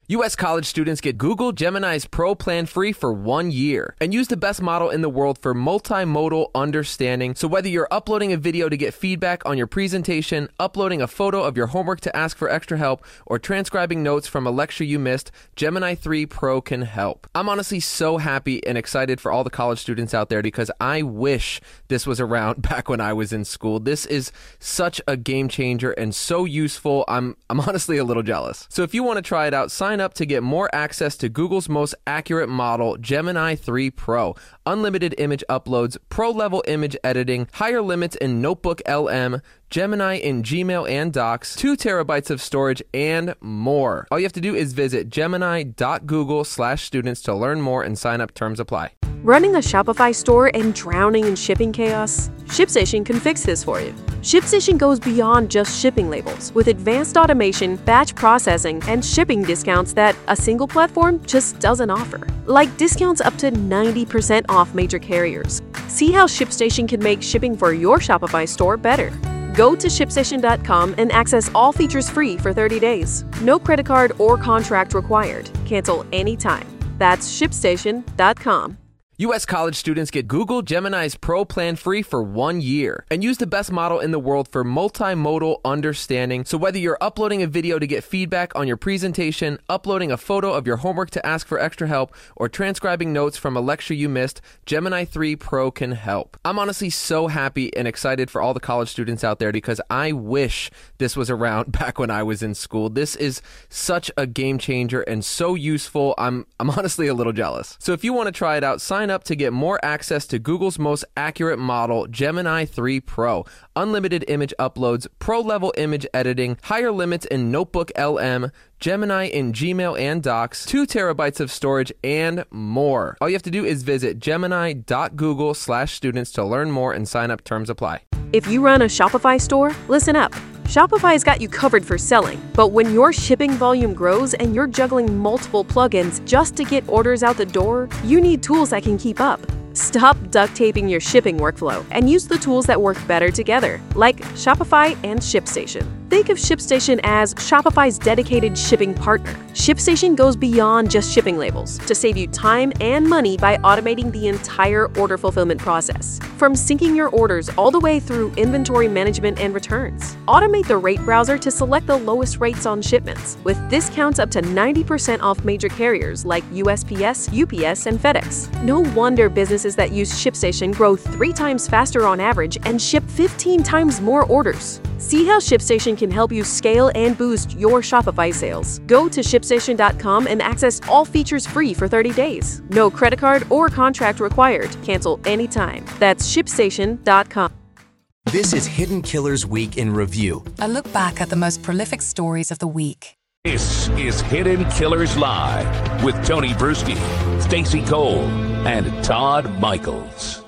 U.S. college students get Google Gemini's Pro plan free for 1 year and use the best model in the world for multimodal understanding. So whether you're uploading a video to get feedback on your presentation, uploading a photo of your homework to ask for extra help, or transcribing notes from a lecture you missed, Gemini 3 Pro can help. I'm honestly so happy and excited for all the college students out there because I wish this was around back when I was in school. This is such a game changer and so useful. I'm honestly a little jealous. So if you want to try it out, sign up to get more access to Google's most accurate model, Gemini 3 Pro. Unlimited image uploads, pro-level image editing, higher limits in Notebook LM, Gemini in Gmail and Docs, 2 terabytes of storage, and more. All you have to do is visit gemini.google/students to learn more and sign up. Terms apply. Running a Shopify store and drowning in shipping chaos? ShipStation can fix this for you. ShipStation goes beyond just shipping labels with advanced automation, batch processing, and shipping discounts that a single platform just doesn't offer. Like discounts up to 90% off major carriers. See how ShipStation can make shipping for your Shopify store better. Go to ShipStation.com and access all features free for 30 days. No credit card or contract required. Cancel anytime. That's ShipStation.com. U.S. college students get Google Gemini's Pro plan free for 1 year and use the best model in the world for multimodal understanding. So whether you're uploading a video to get feedback on your presentation, uploading a photo of your homework to ask for extra help, or transcribing notes from a lecture you missed, Gemini 3 Pro can help. I'm honestly so happy and excited for all the college students out there because I wish this was around back when I was in school. This is such a game changer and so useful. I'm honestly a little jealous. So if you want to try it out, sign up to get more access to Google's most accurate model, Gemini 3 Pro. Unlimited image uploads, pro-level image editing, higher limits in Notebook LM, Gemini in Gmail and Docs, 2 terabytes of storage, and more. All you have to do is visit gemini.google/students to learn more and sign up. Terms apply. If you run a Shopify store, listen up. Shopify's got you covered for selling, but when your shipping volume grows and you're juggling multiple plugins just to get orders out the door, you need tools that can keep up. Stop duct taping your shipping workflow and use the tools that work better together, like Shopify and ShipStation. Think of ShipStation as Shopify's dedicated shipping partner. ShipStation goes beyond just shipping labels to save you time and money by automating the entire order fulfillment process. From syncing your orders all the way through inventory management and returns. Automate the rate browser to select the lowest rates on shipments, with discounts up to 90% off major carriers like USPS, UPS, and FedEx. No wonder businesses that use ShipStation grow 3 times faster on average and ship 15 times more orders. See how ShipStation can help you scale and boost your Shopify sales. Go to ShipStation.com and access all features free for 30 days. No credit card or contract required. Cancel anytime. That's ShipStation.com. This is Hidden Killers Week in Review. A look back at the most prolific stories of the week. This is Hidden Killers Live with Tony Bruschi, Stacey Cole, and Todd Michaels.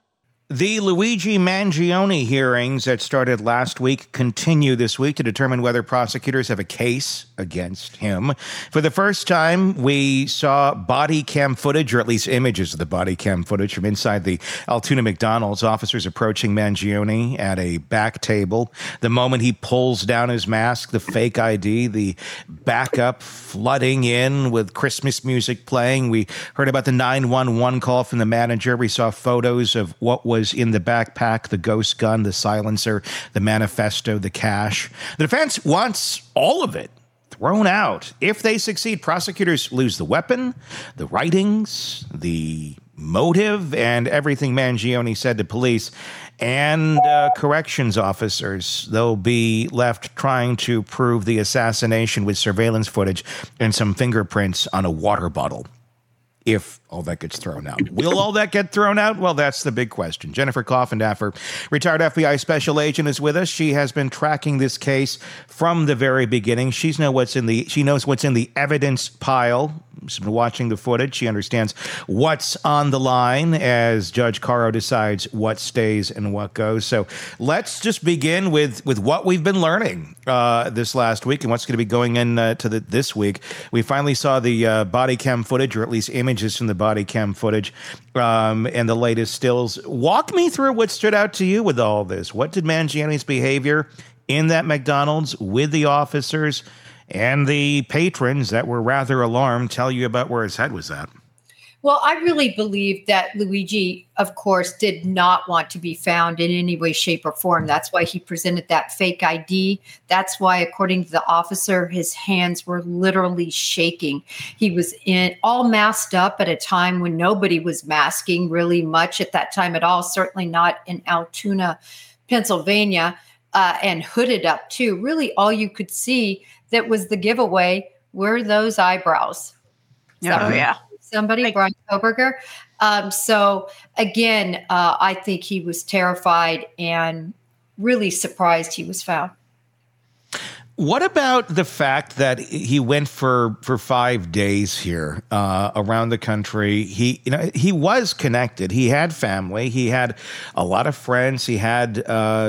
The Luigi Mangione hearings that started last week continue this week to determine whether prosecutors have a case against him. For the first time, we saw body cam footage, or at least images of the body cam footage from inside the Altoona McDonald's. Officers approaching Mangione at a back table. The moment he pulls down his mask, the fake ID, the backup flooding in with Christmas music playing. We heard about the 911 call from the manager. We saw photos of what was in the backpack, the ghost gun, the silencer, the manifesto, the cash. The defense wants all of it thrown out. If they succeed, prosecutors lose the weapon, the writings, the motive, and everything Mangione said to police and corrections officers. They'll be left trying to prove the assassination with surveillance footage and some fingerprints on a water bottle. If all that gets thrown out. Will all that get thrown out? Well, that's the big question. Jennifer Coffindaffer, retired FBI special agent, is with us. She has been tracking this case from the very beginning. She knows what's in the evidence pile. She's been watching the footage. She understands what's on the line as Judge Caro decides what stays and what goes. So let's just begin with what we've been learning this last week and what's going to be going into this week. We finally saw the body cam footage, or at least images from the body cam footage and the latest stills. Walk me through what stood out to you with all this. What did Mangione's behavior in that McDonald's with the officers and the patrons that were rather alarmed tell you about where his head was at. Well, I really believe that Luigi, of course, did not want to be found in any way, shape, or form. That's why he presented that fake ID. That's why, according to the officer, his hands were literally shaking. He was all masked up at a time when nobody was masking really much at that time at all, certainly not in Altoona, Pennsylvania, and hooded up too. Really, all you could see that was the giveaway were those eyebrows. Somebody, Brian Koberger. So again, I think he was terrified and really surprised he was found. What about the fact that he went for 5 days here around the country? He was connected. He had family. He had a lot of friends. He had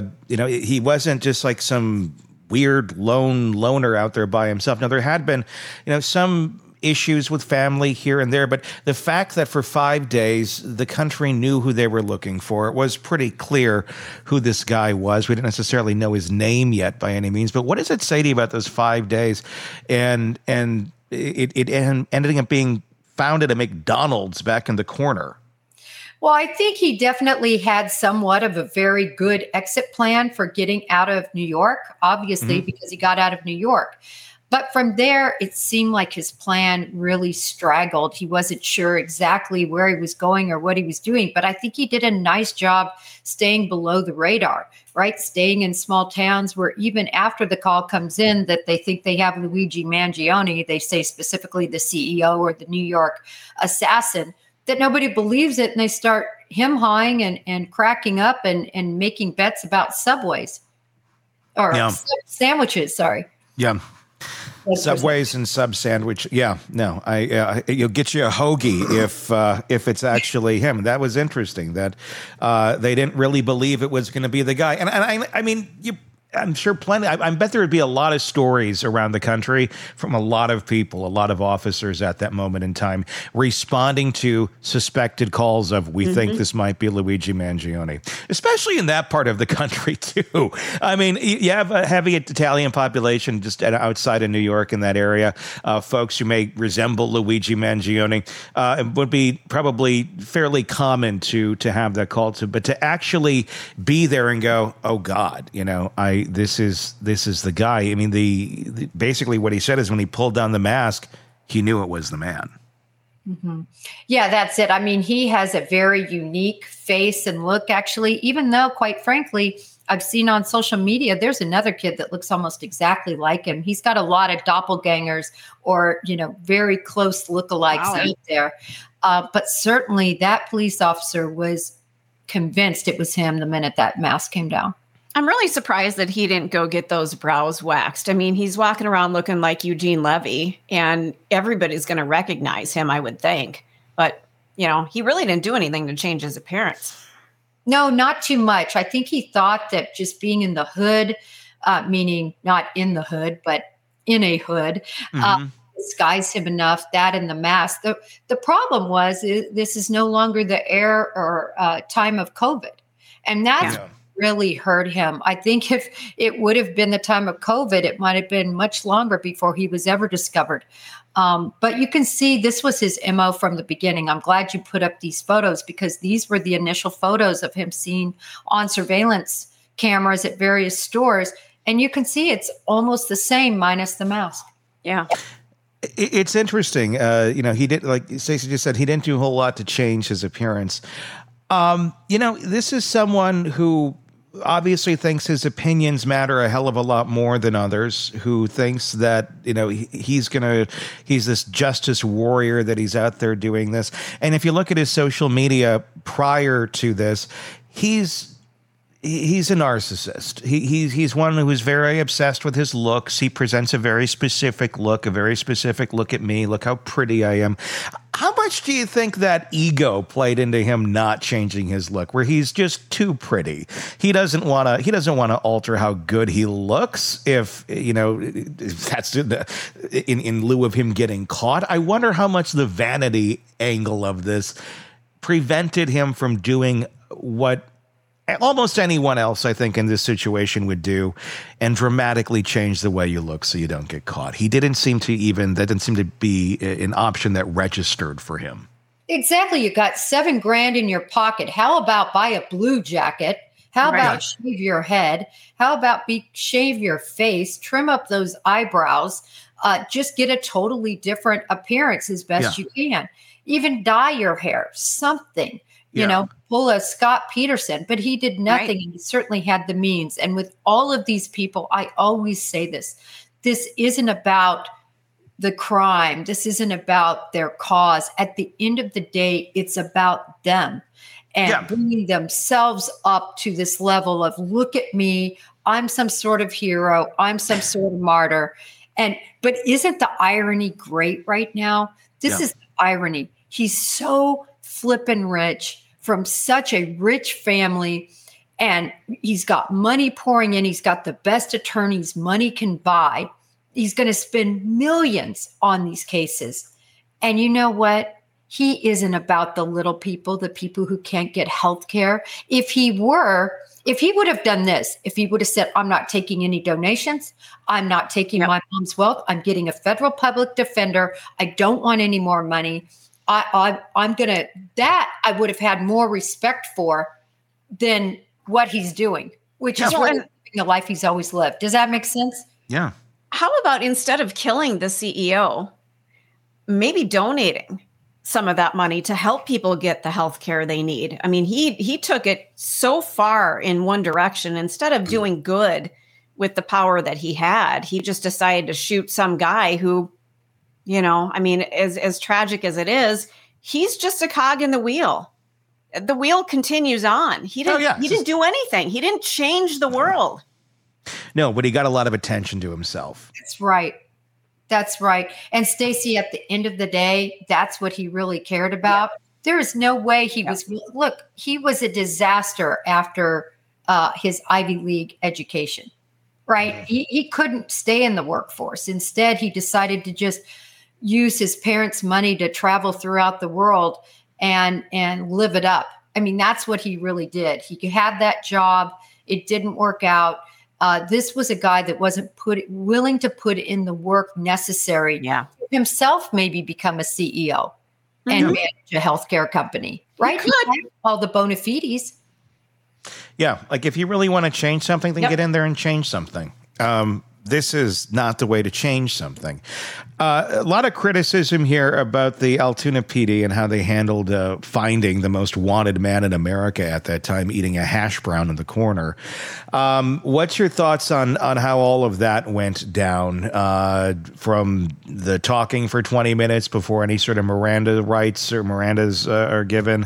he wasn't just like some weird loner out there by himself. Now there had been some issues with family here and there, but the fact that for 5 days the country knew who they were looking for, it was pretty clear who this guy was. We didn't necessarily know his name yet by any means, but what does it say to you about those 5 days and it ending up being found at a McDonald's back in the corner? Well, I think he definitely had somewhat of a very good exit plan for getting out of New York, obviously, because he got out of New York. But from there, it seemed like his plan really straggled. He wasn't sure exactly where he was going or what he was doing. But I think he did a nice job staying below the radar, right? Staying in small towns where even after the call comes in that they think they have Luigi Mangione, they say specifically the CEO or the New York assassin, that nobody believes it. And they start him-hawing and cracking up and making bets about Subways or sandwiches, sorry. Yeah. Subways and sub sandwich. Yeah, no, you'll get you a hoagie if it's actually him. That was interesting that they didn't really believe it was going to be the guy. And I mean, I'm sure plenty. I bet there would be a lot of stories around the country from a lot of people, a lot of officers at that moment in time responding to suspected calls of, we think this might be Luigi Mangione, especially in that part of the country, too. I mean, you have a heavy Italian population just outside of New York in that area. Folks who may resemble Luigi Mangione. It would be probably fairly common to have that call to, but to actually be there and go, oh, God, this is the guy. I mean, the basically what he said is when he pulled down the mask, he knew it was the man. Mm-hmm. Yeah, that's it. I mean, he has a very unique face and look, actually, even though, quite frankly, I've seen on social media, there's another kid that looks almost exactly like him. He's got a lot of doppelgangers or, very close lookalikes out there. But certainly that police officer was convinced it was him the minute that mask came down. I'm really surprised that he didn't go get those brows waxed. I mean, he's walking around looking like Eugene Levy, and everybody's going to recognize him, I would think. But, he really didn't do anything to change his appearance. No, not too much. I think he thought that just being in the hood, meaning not in the hood, but in a hood, disguised him enough, that and the mask. The problem was this is no longer the era or time of COVID. And that's really hurt him. I think if it would have been the time of COVID, it might have been much longer before he was ever discovered. But you can see this was his MO from the beginning. I'm glad you put up these photos because these were the initial photos of him seen on surveillance cameras at various stores. And you can see it's almost the same minus the mask. Yeah. It's interesting. He did, like Stacey just said, he didn't do a whole lot to change his appearance. This is someone who obviously thinks his opinions matter a hell of a lot more than others, who thinks that, he's this justice warrior, that he's out there doing this. And if you look at his social media prior to this, he's a narcissist. He's one who's very obsessed with his looks. He presents a very specific look at me. Look how pretty I am. How much do you think that ego played into him not changing his look, where he's just too pretty? He doesn't want to alter how good he looks if that's in lieu of him getting caught. I wonder how much the vanity angle of this prevented him from doing what almost anyone else, I think, in this situation would do, and dramatically change the way you look so you don't get caught. That didn't seem to be an option that registered for him. Exactly. You got $7,000 in your pocket. How about buy a blue jacket? How about shave your head? How about shave your face, trim up those eyebrows, just get a totally different appearance as best you can. Even dye your hair, something. You know, pull a Scott Peterson, but he did nothing. And he certainly had the means. And with all of these people, I always say this isn't about the crime. This isn't about their cause. At the end of the day, it's about them and bringing themselves up to this level of, look at me, I'm some sort of hero, I'm some sort of martyr. But isn't the irony great right now? This is the irony. He's so flippin' rich from such a rich family, and he's got money pouring in. He's got the best attorneys money can buy. He's going to spend millions on these cases. And you know what? He isn't about the little people, the people who can't get health care. If he would have done this, if he would have said, I'm not taking any donations, I'm not taking my mom's wealth, I'm getting a federal public defender, I don't want any more money, I'm going to, that I would have had more respect for than what he's doing, which is really living the life he's always lived. Does that make sense? Yeah. How about instead of killing the CEO, maybe donating some of that money to help people get the health care they need? I mean, he took it so far in one direction. Instead of doing good with the power that he had, he just decided to shoot some guy who, you know, I mean, as tragic as it is, he's just a cog in the wheel. The wheel continues on. He didn't do anything. He didn't change the world. No, but he got a lot of attention to himself. That's right. That's right. And Stacey, at the end of the day, that's what he really cared about. There is no way he was. Look, he was a disaster after his Ivy League education, right? He couldn't stay in the workforce. Instead, he decided to just use his parents' money to travel throughout the world and live it up. I mean, that's what he really did. He had that job. It didn't work out. This was a guy that wasn't willing to put in the work necessary to himself maybe become a CEO and manage a healthcare company, right? He had all the bona fides. Yeah, like if you really want to change something, then get in there and change something. This is not the way to change something. A lot of criticism here about the Altoona PD and how they handled finding the most wanted man in America at that time eating a hash brown in the corner. What's your thoughts on how all of that went down from the talking for 20 minutes before any sort of Miranda rights or Mirandas are given?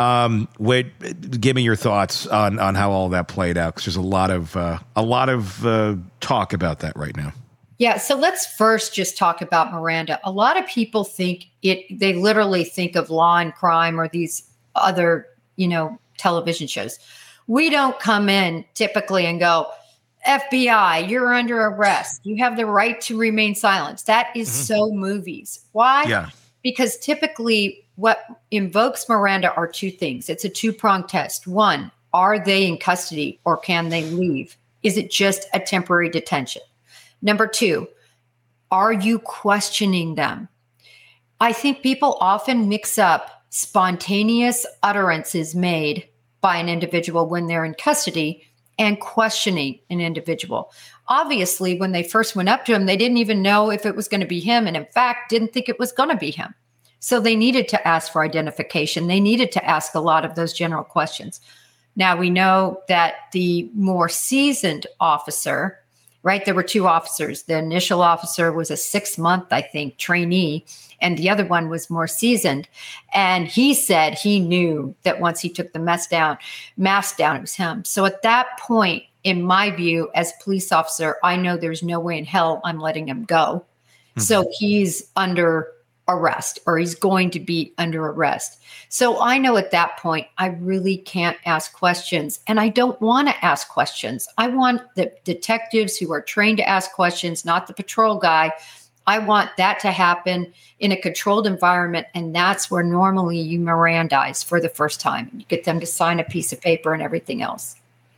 Give me your thoughts on how all that played out, because there's a lot of talk about that right now. Yeah, so let's first just talk about Miranda. A lot of people they literally think of Law and Crime or these other, television shows. We don't come in typically and go, FBI, you're under arrest. You have the right to remain silent. That is so movies. Why? Yeah. Because typically what invokes Miranda are two things. It's a two-pronged test. One, are they in custody or can they leave? Is it just a temporary detention? Number two, are you questioning them? I think people often mix up spontaneous utterances made by an individual when they're in custody and questioning an individual. Obviously, when they first went up to him, they didn't even know if it was going to be him, and in fact, didn't think it was going to be him. So they needed to ask for identification. They needed to ask a lot of those general questions. Now, we know that the more seasoned officer, right? There were two officers. The initial officer was a 6-month, I think, trainee, and the other one was more seasoned. And he said he knew that once he took the mask down, it was him. So at that point, in my view, as police officer, I know there's no way in hell I'm letting him go. Mm-hmm. So he's under arrest, or he's going to be under arrest. So I know at that point, I really can't ask questions, and I don't want to ask questions. I want the detectives who are trained to ask questions, not the patrol guy. I want that to happen in a controlled environment. And that's where normally you Mirandize for the first time. You get them to sign a piece of paper and everything else.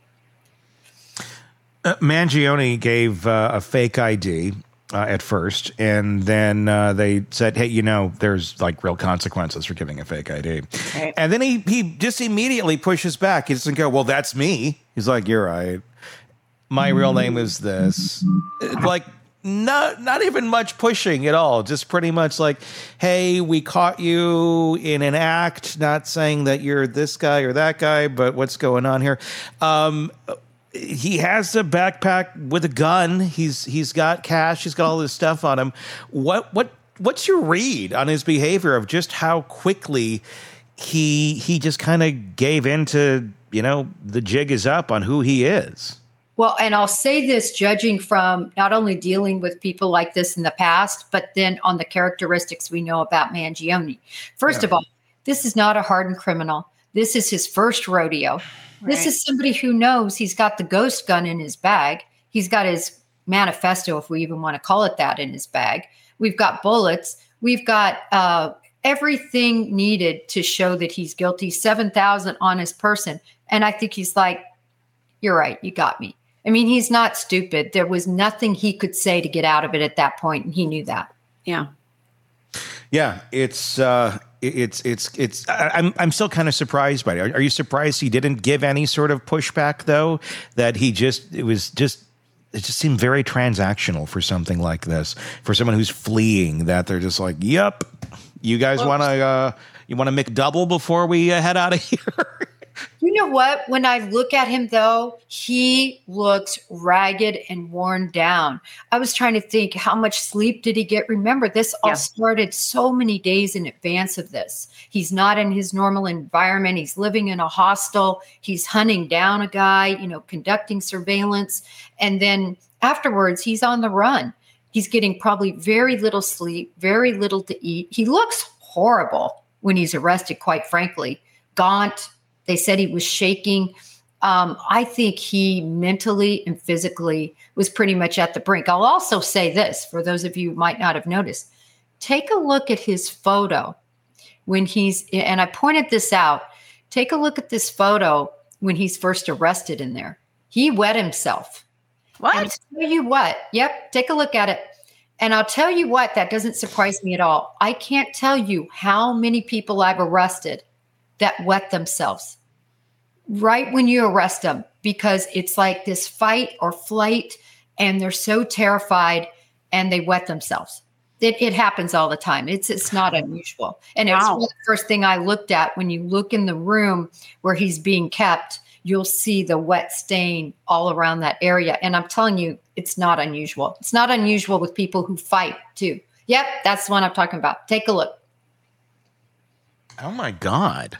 Mangione gave a fake ID at first, and then they said, hey, there's like real consequences for giving a fake ID. Right. And then he just immediately pushes back. He doesn't go, well, that's me. He's like, you're right. My real name is this. Like, not even much pushing at all. Just pretty much like, hey, we caught you in an act, not saying that you're this guy or that guy, but what's going on here? He has a backpack with a gun. He's got cash. He's got all this stuff on him. What's your read on his behavior of just how quickly he just kind of gave into, the jig is up on who he is? Well, and I'll say this, judging from not only dealing with people like this in the past, but then on the characteristics we know about Mangione. First of all, this is not a hardened criminal. This is his first rodeo. This is somebody who knows he's got the ghost gun in his bag. He's got his manifesto, if we even want to call it that, in his bag. We've got bullets. We've got everything needed to show that he's guilty. 7,000 on his person. And I think he's like, you're right. You got me. I mean, he's not stupid. There was nothing he could say to get out of it at that point, and he knew that. Yeah. Yeah, it's I'm still kind of surprised by it. Are you surprised he didn't give any sort of pushback, though? That it just seemed very transactional for something like this, for someone who's fleeing, that they're just like, yep, you guys want to McDouble before we head out of here? You know what? When I look at him, though, he looks ragged and worn down. I was trying to think, how much sleep did he get? Remember, this all started so many days in advance of this. He's not in his normal environment. He's living in a hostel. He's hunting down a guy, conducting surveillance. And then afterwards, he's on the run. He's getting probably very little sleep, very little to eat. He looks horrible when he's arrested, quite frankly. Gaunt. They said he was shaking. I think he mentally and physically was pretty much at the brink. I'll also say this, for those of you who might not have noticed, take a look at his photo when and I pointed this out, take a look at this photo when he's first arrested in there. He wet himself. What? And I'll tell you what, take a look at it. And I'll tell you what, that doesn't surprise me at all. I can't tell you how many people I've arrested that wet themselves right when you arrest them, because it's like this fight or flight and they're so terrified and they wet themselves. It happens all the time. It's not unusual. And it was the first thing I looked at. When you look in the room where he's being kept, you'll see the wet stain all around that area. And I'm telling you, it's not unusual. It's not unusual with people who fight too. Yep, that's the one I'm talking about. Take a look. Oh my God.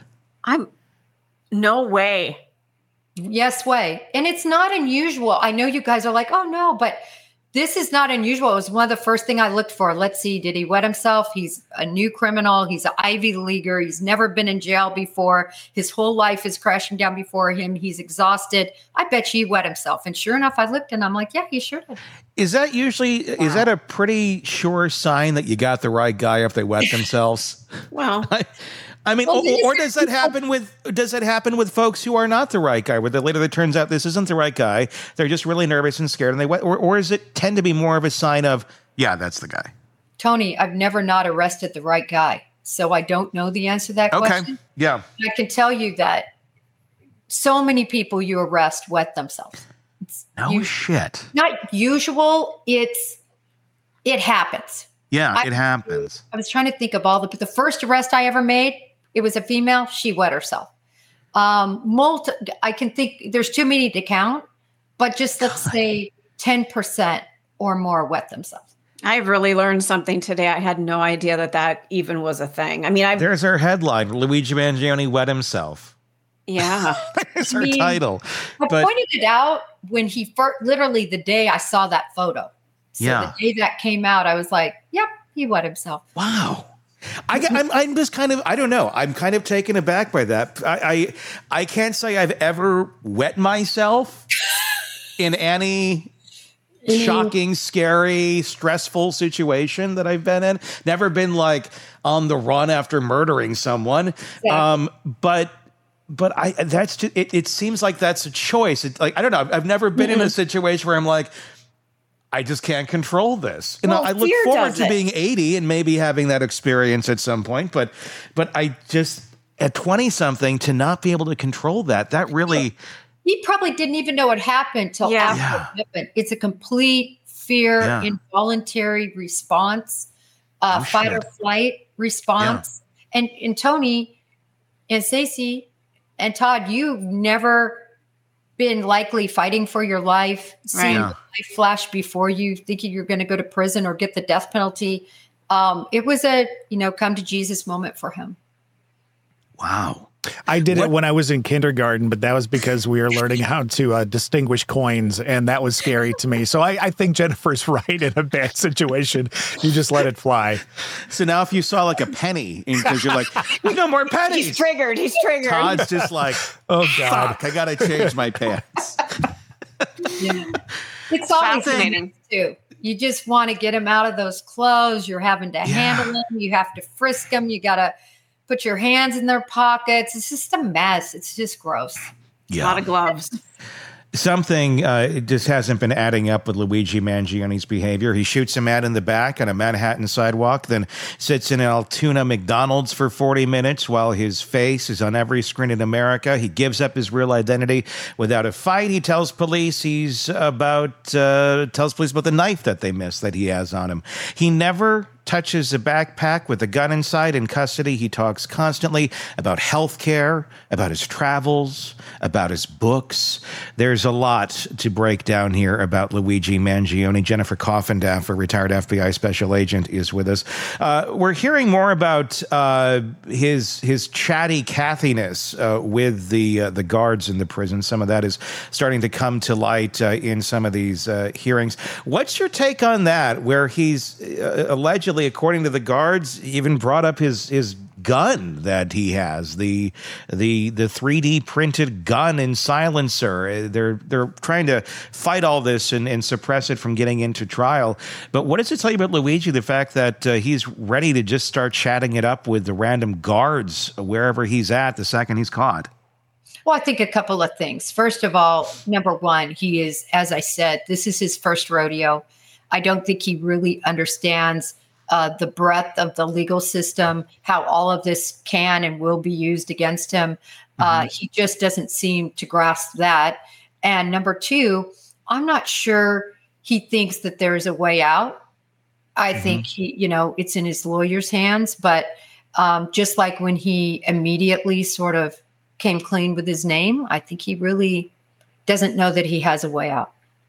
No way. Yes way. And it's not unusual. I know you guys are like, oh no, but this is not unusual. It was one of the first thing I looked for. Let's see. Did he wet himself? He's a new criminal. He's an Ivy Leaguer. He's never been in jail before. His whole life is crashing down before him. He's exhausted. I bet you he wet himself. And sure enough, I looked and I'm like, yeah, he sure did. Is that is that a pretty sure sign that you got the right guy if they wet themselves? Well, I mean, or does that happen with folks who are not the right guy, where later it turns out this isn't the right guy? They're just really nervous and scared, and they wet, or does it tend to be more of a sign of, yeah, that's the guy? Tony, I've never not arrested the right guy, so I don't know the answer to that question. Yeah, I can tell you that so many people you arrest wet themselves. Shit. Not usual. It happens. Yeah, it happens. I was trying to think of the first arrest I ever made. It was a female. She wet herself. I can think there's too many to count, but just let's say 10% or more wet themselves. I've really learned something today. I had no idea that even was a thing. I mean, there's our headline: Luigi Mangione wet himself. Yeah, it's her title. I pointed it out when he literally the day I saw that photo. So the day that came out, I was like, yep, he wet himself. Wow. I'm just kind of, I don't know. I'm kind of taken aback by that. I can't say I've ever wet myself in any shocking, scary, stressful situation that I've been in. Never been like on the run after murdering someone. Yeah. But that's just, it seems like that's a choice. It's like, I don't know. I've never been in a situation where I'm like, I just can't control this. And Well, I look fear forward does to it. being 80 and maybe having that experience at some point. But I just, at 20 something, to not be able to control that really, He probably didn't even know what happened till Yeah. after it happened. It's a complete fear, Yeah. involuntary response, fight or flight response. And Tony and Stacey and Todd, you've never been likely fighting for your life, seeing Right. life flash before you, thinking you're going to go to prison or get the death penalty. It was a, come to Jesus moment for him. wow. I did it when I was in kindergarten, but that was because we were learning how to distinguish coins, and that was scary to me. So I think Jennifer's right. In a bad situation, you just let it fly. So now if you saw like a penny, because you're like, there's no more pennies. He's triggered. Todd's just like, Oh, God. fuck, I got to change my pants. Yeah. It's always Fascinating. too. You just want to get him out of those clothes. You're having to handle them. You have to frisk them. You got to put your hands in their pockets. It's just a mess. It's just gross. A lot of gloves. Something it just hasn't been adding up with Luigi Mangioni's behavior. He shoots a man in the back on a Manhattan sidewalk, then sits in an Altoona McDonald's for 40 minutes while his face is on every screen in America. He gives up his real identity without a fight. He tells police about the knife that they missed that he has on him. He never touches a backpack with a gun inside. In custody, he talks constantly about health care, about his travels, about his books. There's a lot to break down here about Luigi Mangione. Jennifer Coffindaffer, retired FBI special agent, is with us. We're hearing more about his chatty Cathiness with the guards in the prison. Some of that is starting to come to light in some of these hearings. What's your take on that, where he's allegedly, according to the guards, even brought up his gun that he has, the 3D printed gun and silencer? They're trying to fight all this and suppress it from getting into trial. But what does it tell you about Luigi, the fact that he's ready to just start chatting it up with the random guards wherever he's at the second he's caught? Well, I think a couple of things. First of all, number one, he is, as I said, this is his first rodeo. I don't think he really understands the breadth of the legal system, how all of this can and will be used against him. He just doesn't seem to grasp that. And number two, I'm not sure he thinks that there's a way out. I think it's in his lawyer's hands. But just like when he immediately sort of came clean with his name, I think he really doesn't know that he has a way out.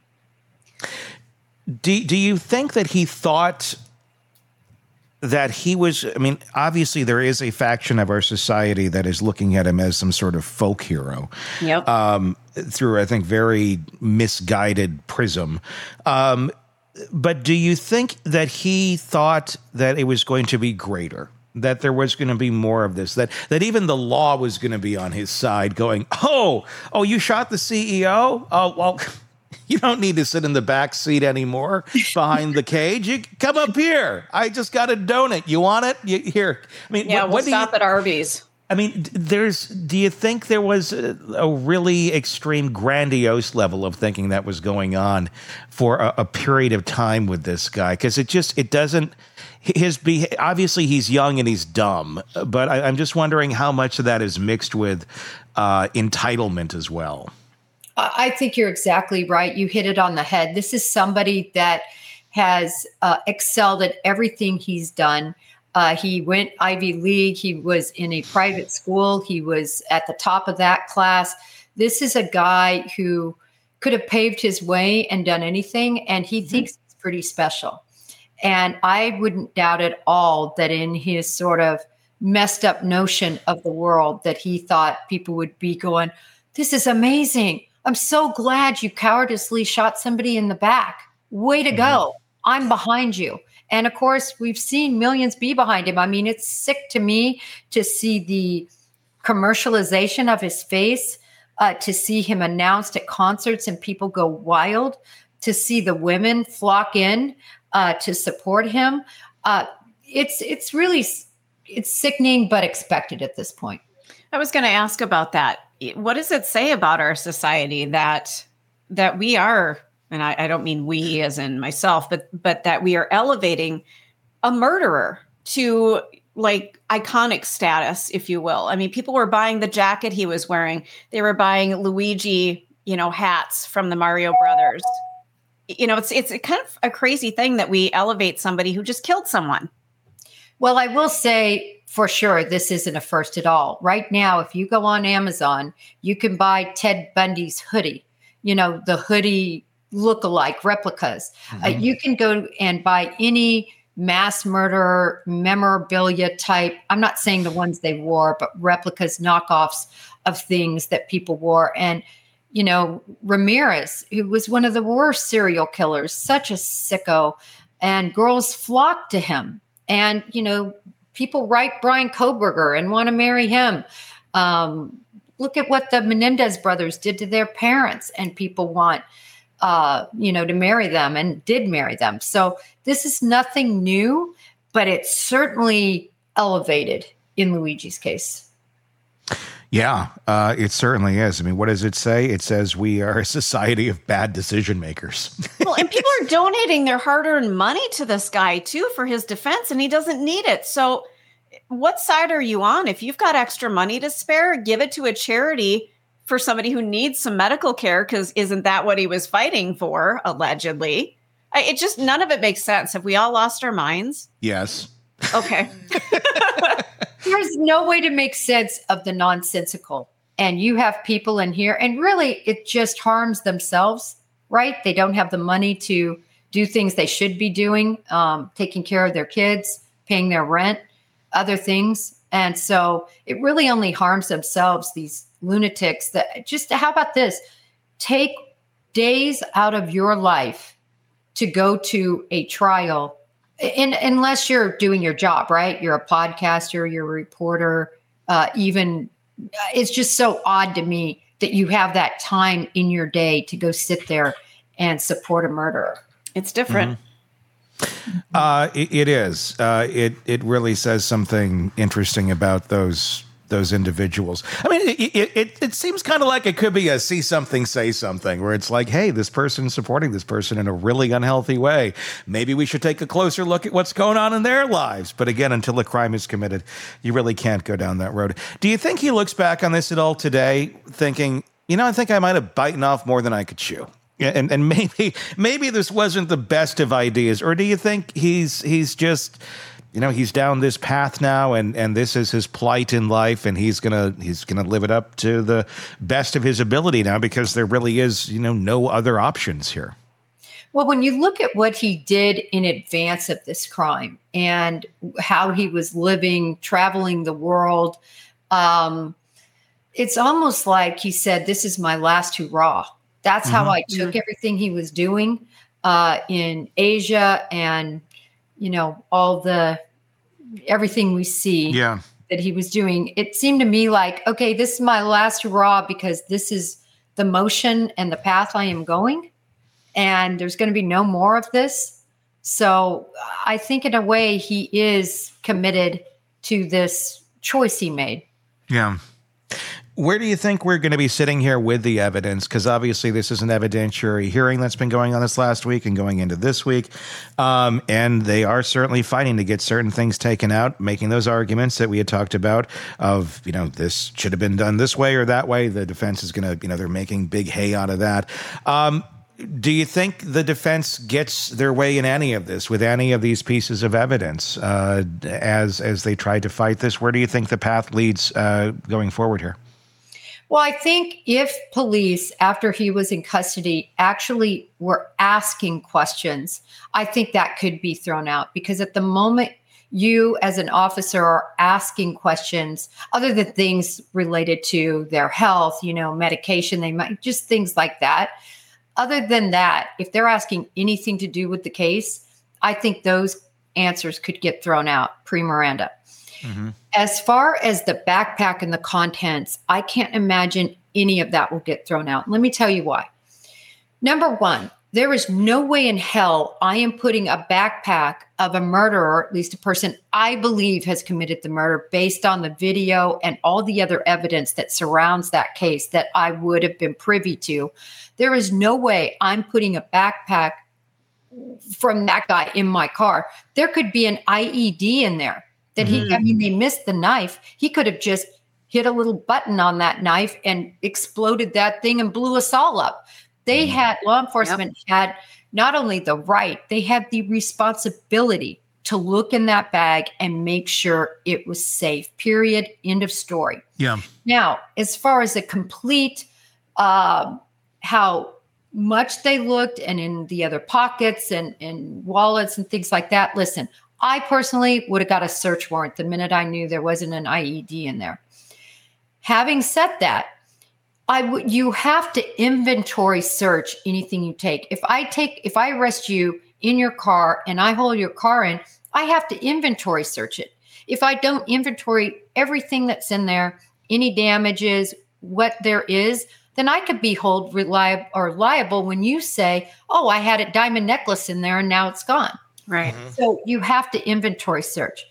Do you think that he thought that he was, I mean, obviously there is a faction of our society that is looking at him as some sort of folk hero. Yep. Through, I think, very misguided prism. But do you think that he thought that it was going to be greater, that there was going to be more of this, that even the law was going to be on his side, going, oh, you shot the CEO? Oh, well, you don't need to sit in the back seat anymore behind the cage. You come up here. I just got a donut. You want it? Here. I mean, Yeah, we'll stop at Arby's. I mean, do you think there was a really extreme, grandiose level of thinking that was going on for a period of time with this guy? Because it doesn't, obviously he's young and he's dumb, but I'm just wondering how much of that is mixed with entitlement as well. I think you're exactly right. You hit it on the head. This is somebody that has excelled at everything he's done. He went Ivy League. He was in a private school. He was at the top of that class. This is a guy who could have paved his way and done anything, and he thinks it's pretty special. And I wouldn't doubt at all that in his sort of messed up notion of the world that he thought people would be going, this is amazing. I'm so glad you cowardice shot somebody in the back. Way to go. I'm behind you. And of course, we've seen millions be behind him. I mean, it's sick to me to see the commercialization of his face, to see him announced at concerts and people go wild, to see the women flock in to support him. It's really sickening, but expected at this point. I was going to ask about that. What does it say about our society that we are, and I don't mean we as in myself, but that we are elevating a murderer to like iconic status, if you will? I mean, people were buying the jacket he was wearing. They were buying Luigi, hats from the Mario Brothers. It's kind of a crazy thing that we elevate somebody who just killed someone. Well, I will say for sure, this isn't a first at all. Right now, if you go on Amazon, you can buy Ted Bundy's hoodie, the hoodie look-alike replicas. Mm-hmm. You can go and buy any mass murder memorabilia type. I'm not saying the ones they wore, but replicas, knockoffs of things that people wore. And, Ramirez, who was one of the worst serial killers, such a sicko, and girls flocked to him. And, people write Brian Kohberger and want to marry him. Look at what the Menendez brothers did to their parents, and people want, to marry them and did marry them. So this is nothing new, but it's certainly elevated in Luigi's case. Yeah, it certainly is. I mean, what does it say? It says we are a society of bad decision makers. Well, and people are donating their hard-earned money to this guy, too, for his defense, and he doesn't need it. So what side are you on? If you've got extra money to spare, give it to a charity for somebody who needs some medical care, because isn't that what he was fighting for, allegedly? It just, none of it makes sense. Have we all lost our minds? Yes. Okay. There's no way to make sense of the nonsensical. And you have people in here, and really it just harms themselves, right? They don't have the money to do things they should be doing, taking care of their kids, paying their rent, other things. And so it really only harms themselves, these lunatics that just, how about this? Take days out of your life to go to a trial, unless you're doing your job, right? You're a podcaster, you're a reporter, even it's just so odd to me that you have that time in your day to go sit there and support a murderer. It's different. Mm-hmm. It is. It really says something interesting about those individuals. I mean, it seems kind of like it could be a see something, say something, where it's like, hey, this person's supporting this person in a really unhealthy way. Maybe we should take a closer look at what's going on in their lives. But again, until a crime is committed, you really can't go down that road. Do you think he looks back on this at all today thinking, I think I might have bitten off more than I could chew? And maybe this wasn't the best of ideas, or do you think he's just, he's down this path now, and this is his plight in life, and he's gonna live it up to the best of his ability now, because there really is no other options here? Well, when you look at what he did in advance of this crime and how he was living, traveling the world, it's almost like he said, "This is my last hurrah." That's how I took everything he was doing in Asia, and everything we see that he was doing. It seemed to me like, okay, this is my last hurrah, because this is the motion and the path I am going, and there's going to be no more of this. So I think in a way he is committed to this choice he made. Yeah. Where do you think we're going to be sitting here with the evidence? Because obviously this is an evidentiary hearing that's been going on this last week and going into this week. And they are certainly fighting to get certain things taken out, making those arguments that we had talked about of, this should have been done this way or that way. The defense is going to, they're making big hay out of that. Do you think the defense gets their way in any of this, with any of these pieces of evidence as they try to fight this? Where do you think the path leads going forward here? Well, I think if police, after he was in custody, actually were asking questions, I think that could be thrown out, because at the moment you as an officer are asking questions other than things related to their health, medication, they might just things like that. Other than that, if they're asking anything to do with the case, I think those answers could get thrown out pre-Miranda. Mm-hmm. As far as the backpack and the contents, I can't imagine any of that will get thrown out. Let me tell you why. Number one, There is no way in hell I am putting a backpack of a murderer, at least a person I believe has committed the murder, based on the video and all the other evidence that surrounds that case that I would have been privy to. There is no way I'm putting a backpack from that guy in my car. There could be an IED in there that they missed the knife. He could have just hit a little button on that knife and exploded that thing and blew us all up. They had, law enforcement had not only the right, they had the responsibility to look in that bag and make sure it was safe, period, end of story. Yeah. Now, as far as a complete, how much they looked and in the other pockets and wallets and things like that, listen, I personally would have got a search warrant the minute I knew there wasn't an IED in there. Having said that, you have to inventory search anything you take. If I arrest you in your car and I hold your car in, I have to inventory search it. If I don't inventory everything that's in there, any damages, what there is, then I could be held liable when you say, oh, I had a diamond necklace in there and now it's gone. Right. So you have to inventory search.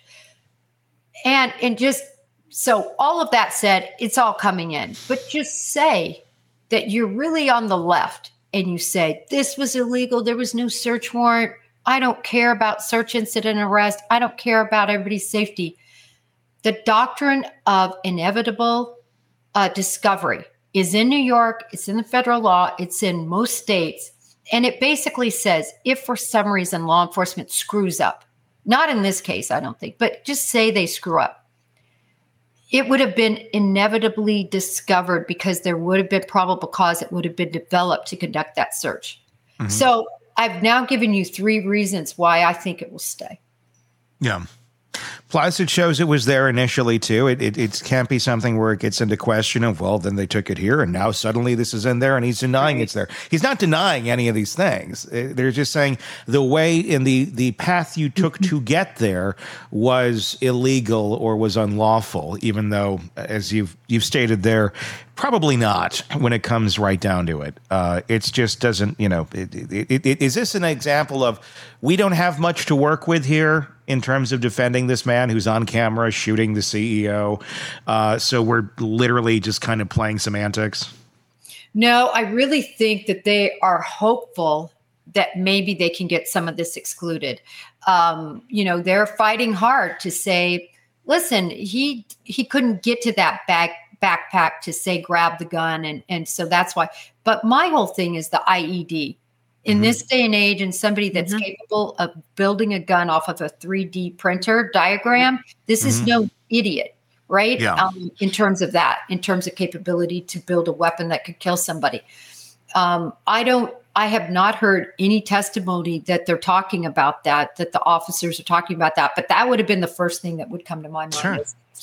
And just, so all of that said, it's all coming in. But just say that you're really on the left and you say, this was illegal. There was no search warrant. I don't care about search incident arrest. I don't care about everybody's safety. The doctrine of inevitable discovery is in New York. It's in the federal law. It's in most states. And it basically says, if for some reason law enforcement screws up, not in this case, I don't think, but just say they screw up, it would have been inevitably discovered because there would have been probable cause that would have been developed to conduct that search. Mm-hmm. So I've now given you 3 reasons why I think it will stay. Yeah. Plus, it shows it was there initially, too. It can't be something where it gets into question of, well, then they took it here, and now suddenly this is in there, and he's denying it's there. He's not denying any of these things. They're just saying the way in the path you took to get there was illegal or was unlawful, even though, as you've stated there, probably not when it comes right down to it. It just doesn't, is this an example of we don't have much to work with here in terms of defending this man who's on camera shooting the CEO? So we're literally just kind of playing semantics? No, I really think that they are hopeful that maybe they can get some of this excluded. They're fighting hard to say, listen, he couldn't get to that backpack to say grab the gun, and so that's why. But my whole thing is the IED. In this day and age, and somebody that's capable of building a gun off of a 3D printer diagram, this is no idiot, right? Yeah. In terms of capability to build a weapon that could kill somebody. I have not heard any testimony that they're talking about that the officers are talking about that, but that would have been the first thing that would come to my mind. Sure.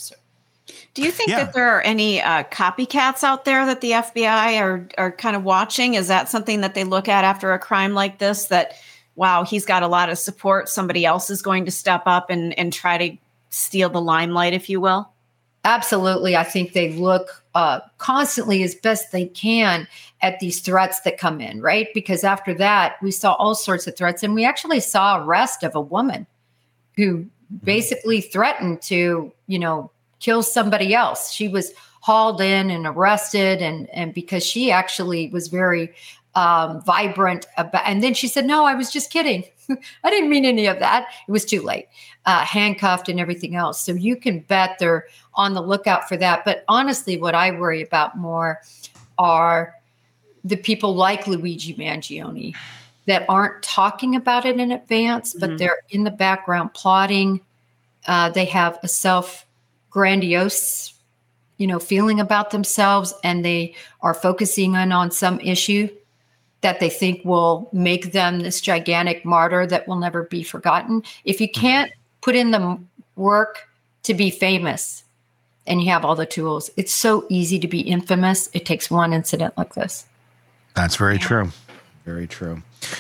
Do you think that there are any copycats out there that the FBI are kind of watching? Is that something that they look at after a crime like this, that, wow, he's got a lot of support, somebody else is going to step up and try to steal the limelight, if you will? Absolutely. I think they look constantly as best they can at these threats that come in, right? Because after that, we saw all sorts of threats. And we actually saw arrest of a woman who basically threatened to, kill somebody else. She was hauled in and arrested, and because she actually was very vibrant about, and then she said, no, I was just kidding. I didn't mean any of that. It was too late. Handcuffed and everything else. So you can bet they're on the lookout for that. But honestly, what I worry about more are the people like Luigi Mangione that aren't talking about it in advance, but they're in the background plotting. They have a self-grandiose, feeling about themselves, and they are focusing in on some issue that they think will make them this gigantic martyr that will never be forgotten. If you can't put in the work to be famous and you have all the tools, it's so easy to be infamous. It takes one incident like this. That's very true. Very true.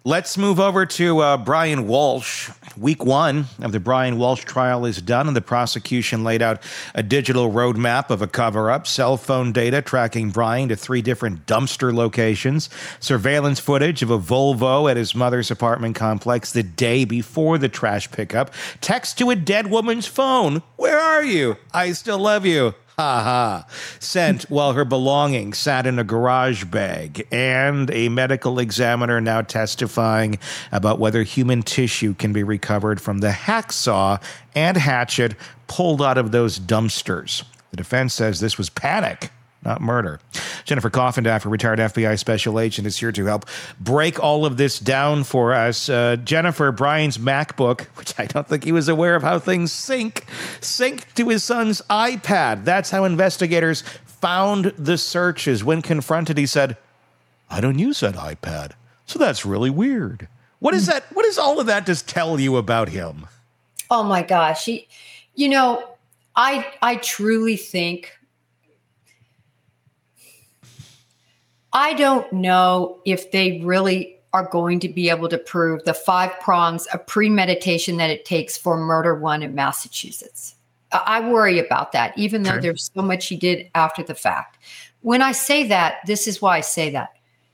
Let's move over to Brian Walsh. Week 1 of the Brian Walsh trial is done, and the prosecution laid out a digital roadmap of a cover-up, cell phone data tracking Brian to 3 different dumpster locations, surveillance footage of a Volvo at his mother's apartment complex the day before the trash pickup, text to a dead woman's phone, "Where are you? I still love you." Ha ha. Sent while her belongings sat in a garage bag, and a medical examiner now testifying about whether human tissue can be recovered from the hacksaw and hatchet pulled out of those dumpsters. The defense says this was panic, not murder. Jennifer Coffendaff, a retired FBI special agent, is here to help break all of this down for us. Jennifer, Brian's MacBook, which I don't think he was aware of how things sync to his son's iPad. That's how investigators found the searches. When confronted, he said, "I don't use that iPad, so that's really weird." What is that? What does all of that just tell you about him? Oh my gosh. I truly think, I don't know if they really are going to be able to prove the 5 prongs of premeditation that it takes for murder 1 in Massachusetts. I worry about that, even though there's so much he did after the fact. When I say that, this is why I say that.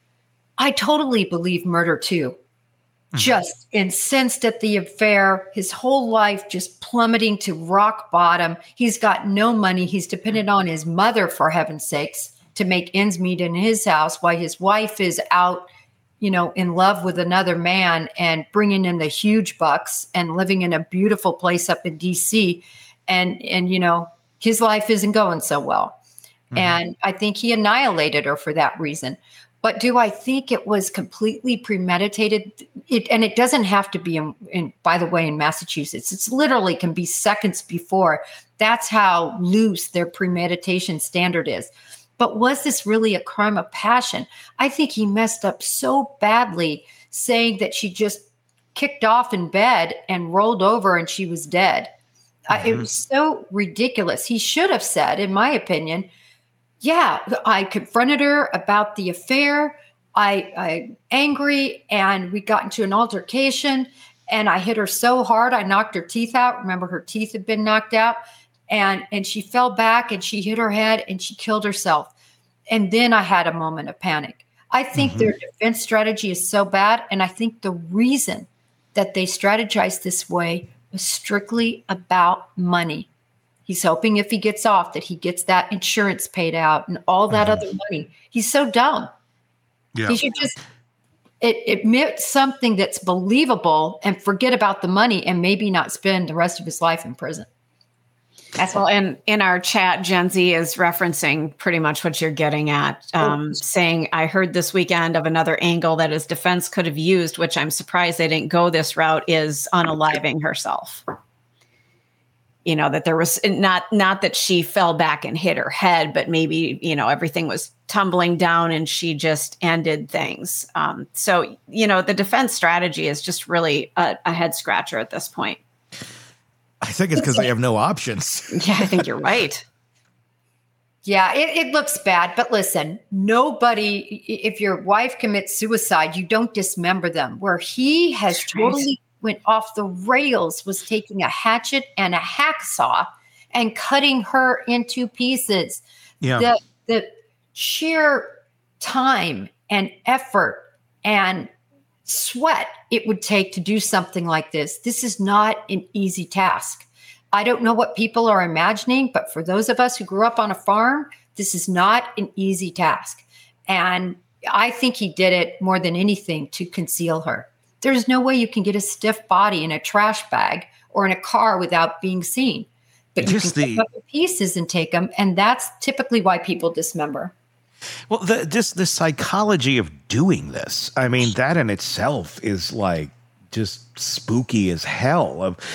I totally believe murder 2. Just incensed at the affair, his whole life just plummeting to rock bottom. He's got no money. He's dependent on his mother, for heaven's sakes, to make ends meet in his house while his wife is out, in love with another man and bringing in the huge bucks and living in a beautiful place up in DC. And his life isn't going so well. And I think he annihilated her for that reason. But do I think it was completely premeditated? And it doesn't have to be by the way, in Massachusetts. It's literally can be seconds before. That's how loose their premeditation standard is. But was this really a crime of passion? I think he messed up so badly saying that she just kicked off in bed and rolled over and she was dead. It was so ridiculous. He should have said, in my opinion, yeah, I confronted her about the affair. I'm angry and we got into an altercation and I hit her so hard I knocked her teeth out. Remember, her teeth had been knocked out. And she fell back and she hit her head and she killed herself. And then I had a moment of panic. I think their defense strategy is so bad. And I think the reason that they strategized this way was strictly about money. He's hoping if he gets off that he gets that insurance paid out and all that other money. He's so dumb. Yeah. He should just admit something that's believable and forget about the money and maybe not spend the rest of his life in prison. That's well, and in our chat, Gen Z is referencing pretty much what you're getting at, saying, I heard this weekend of another angle that his defense could have used, which I'm surprised they didn't go this route, is unaliving herself. That there was not that she fell back and hit her head, but maybe, everything was tumbling down and she just ended things. So, the defense strategy is just really a head scratcher at this point. I think it's because they have no options. Yeah, I think you're right. Yeah, it looks bad. But listen, nobody, if your wife commits suicide, you don't dismember them. Where he has totally went off the rails was taking a hatchet and a hacksaw and cutting her into pieces. Yeah. The sheer time and effort and sweat it would take to do something like this. This is not an easy task. I don't know what people are imagining, but for those of us who grew up on a farm, this is not an easy task. And I think he did it more than anything to conceal her. There's no way you can get a stiff body in a trash bag or in a car without being seen. But you can pick up the pieces and take them, and that's typically why people dismember. Well, the psychology of doing this, I mean, that in itself is like just spooky as hell.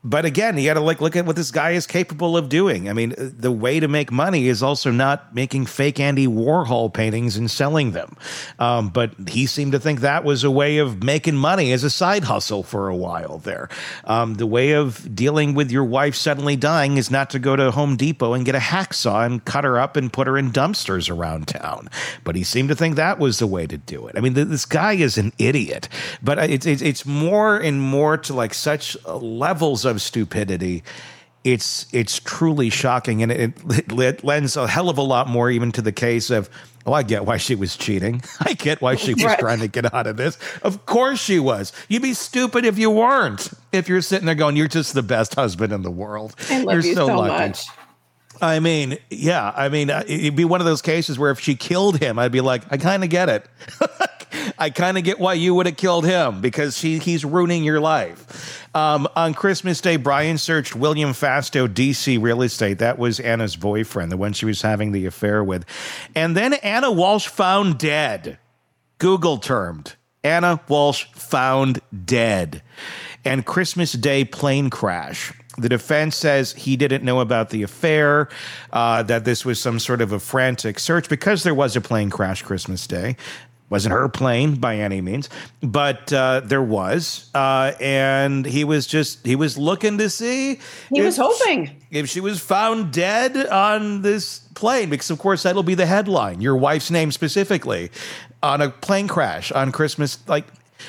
But again, you got to look at what this guy is capable of doing. I mean, the way to make money is also not making fake Andy Warhol paintings and selling them. But he seemed to think that was a way of making money as a side hustle for a while there. The way of dealing with your wife suddenly dying is not to go to Home Depot and get a hacksaw and cut her up and put her in dumpsters around town. But he seemed to think that was the way to do it. I mean, this guy is an idiot. But it's more and more to like such levels of stupidity. It's truly shocking, and it lends a hell of a lot more even to the case of, oh, I get why she was cheating. I get why she was trying to get out of this. Of course she was. You'd be stupid if you weren't. If you're sitting there going, you're just the best husband in the world. I love you so lucky. Much. I mean, yeah. I mean, it'd be one of those cases where if she killed him, I'd be like, I kind of get it. I kind of get why you would have killed him, because he's ruining your life. On Christmas Day, Brian searched William Fastow, DC Real Estate. That was Anna's boyfriend, the one she was having the affair with. And then Anna Walsh found dead. Google termed. Anna Walsh found dead. And Christmas Day plane crash. The defense says he didn't know about the affair, that this was some sort of a frantic search, because there was a plane crash Christmas Day. Wasn't her plane by any means, but there was. And he was looking to see. He was hoping. If she was found dead on this plane, because of course that'll be the headline, your wife's name specifically, on a plane crash on Christmas. Like,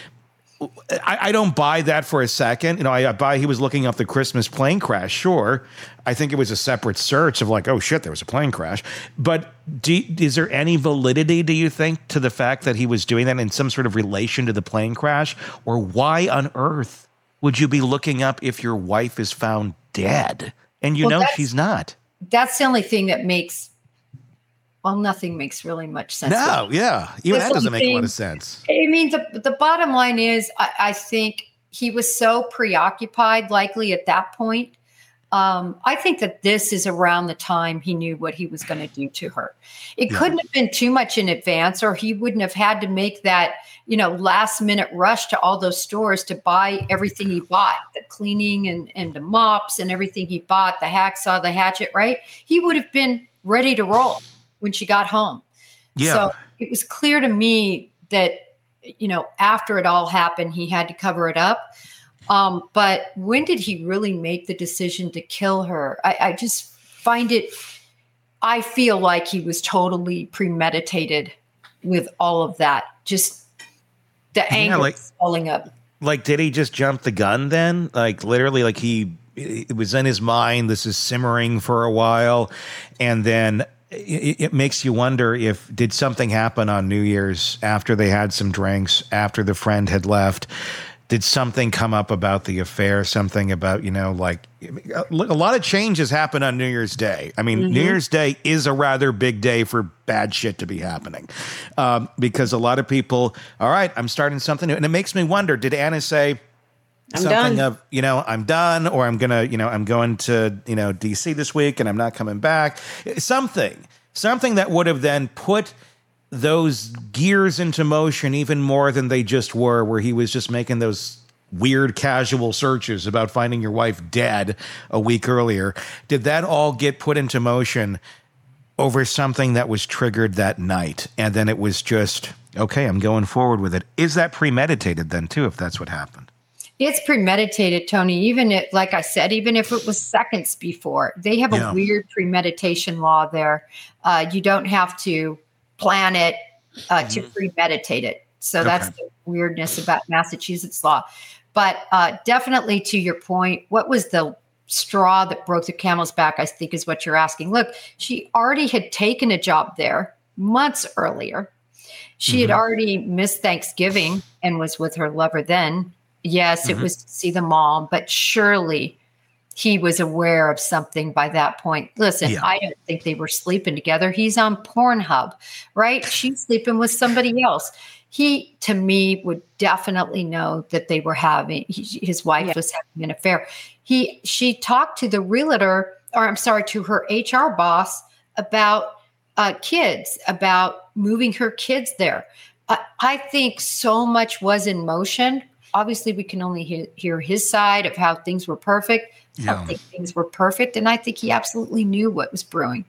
I don't buy that for a second. You know, I buy he was looking up the Christmas plane crash. Sure. I think it was a separate search of like, oh shit, there was a plane crash. But is there any validity, do you think, to the fact that he was doing that in some sort of relation to the plane crash? Or why on earth would you be looking up if your wife is found dead and you know she's not? That's the only thing that makes, well, nothing makes really much sense. No, yeah. Even that doesn't make a lot of sense. I mean, the bottom line is, I think he was so preoccupied, likely at that point. I think that this is around the time he knew what he was going to do to her. It couldn't have been too much in advance, or he wouldn't have had to make that, last minute rush to all those stores to buy everything he bought, the cleaning and the mops and everything he bought, the hacksaw, the hatchet, right? He would have been ready to roll when she got home. Yeah. So it was clear to me that, after it all happened, he had to cover it up. But when did he really make the decision to kill her? I just find it, I feel like he was totally premeditated with all of that. Just the anger swelling up. Like, did he just jump the gun then? Like, literally, like it was in his mind, this is simmering for a while. And then it makes you wonder did something happen on New Year's after they had some drinks, after the friend had left? Did something come up about the affair? Something about, like a lot of changes happen on New Year's Day. I mean, New Year's Day is a rather big day for bad shit to be happening, because a lot of people, all right, I'm starting something new. And it makes me wonder, did Anna say something of, I'm done, or I'm going to, I'm going to, DC this week and I'm not coming back? Something that would have then put those gears into motion even more than they just were, where he was just making those weird casual searches about finding your wife dead a week earlier. Did that all get put into motion over something that was triggered that night? And then it was just, okay, I'm going forward with it. Is that premeditated then too, if that's what happened? It's premeditated, Tony. Even if, like I said, even if it was seconds before, they have a weird premeditation law there. You don't have to plan it to premeditate it. So that's the weirdness about Massachusetts law. But definitely to your point, what was the straw that broke the camel's back, I think is what you're asking. Look, she already had taken a job there months earlier. She had already missed Thanksgiving and was with her lover then. Yes, it was to see the mom, but surely he was aware of something by that point. Listen, I don't think they were sleeping together. He's on Pornhub, right? She's sleeping with somebody else. He, to me, would definitely know that they were his wife was having an affair. She talked to the realtor, to her HR boss about kids, about moving her kids there. I think so much was in motion obviously we can only hear his side of how things were perfect. I don't think things were perfect, and I think he absolutely knew what was brewing.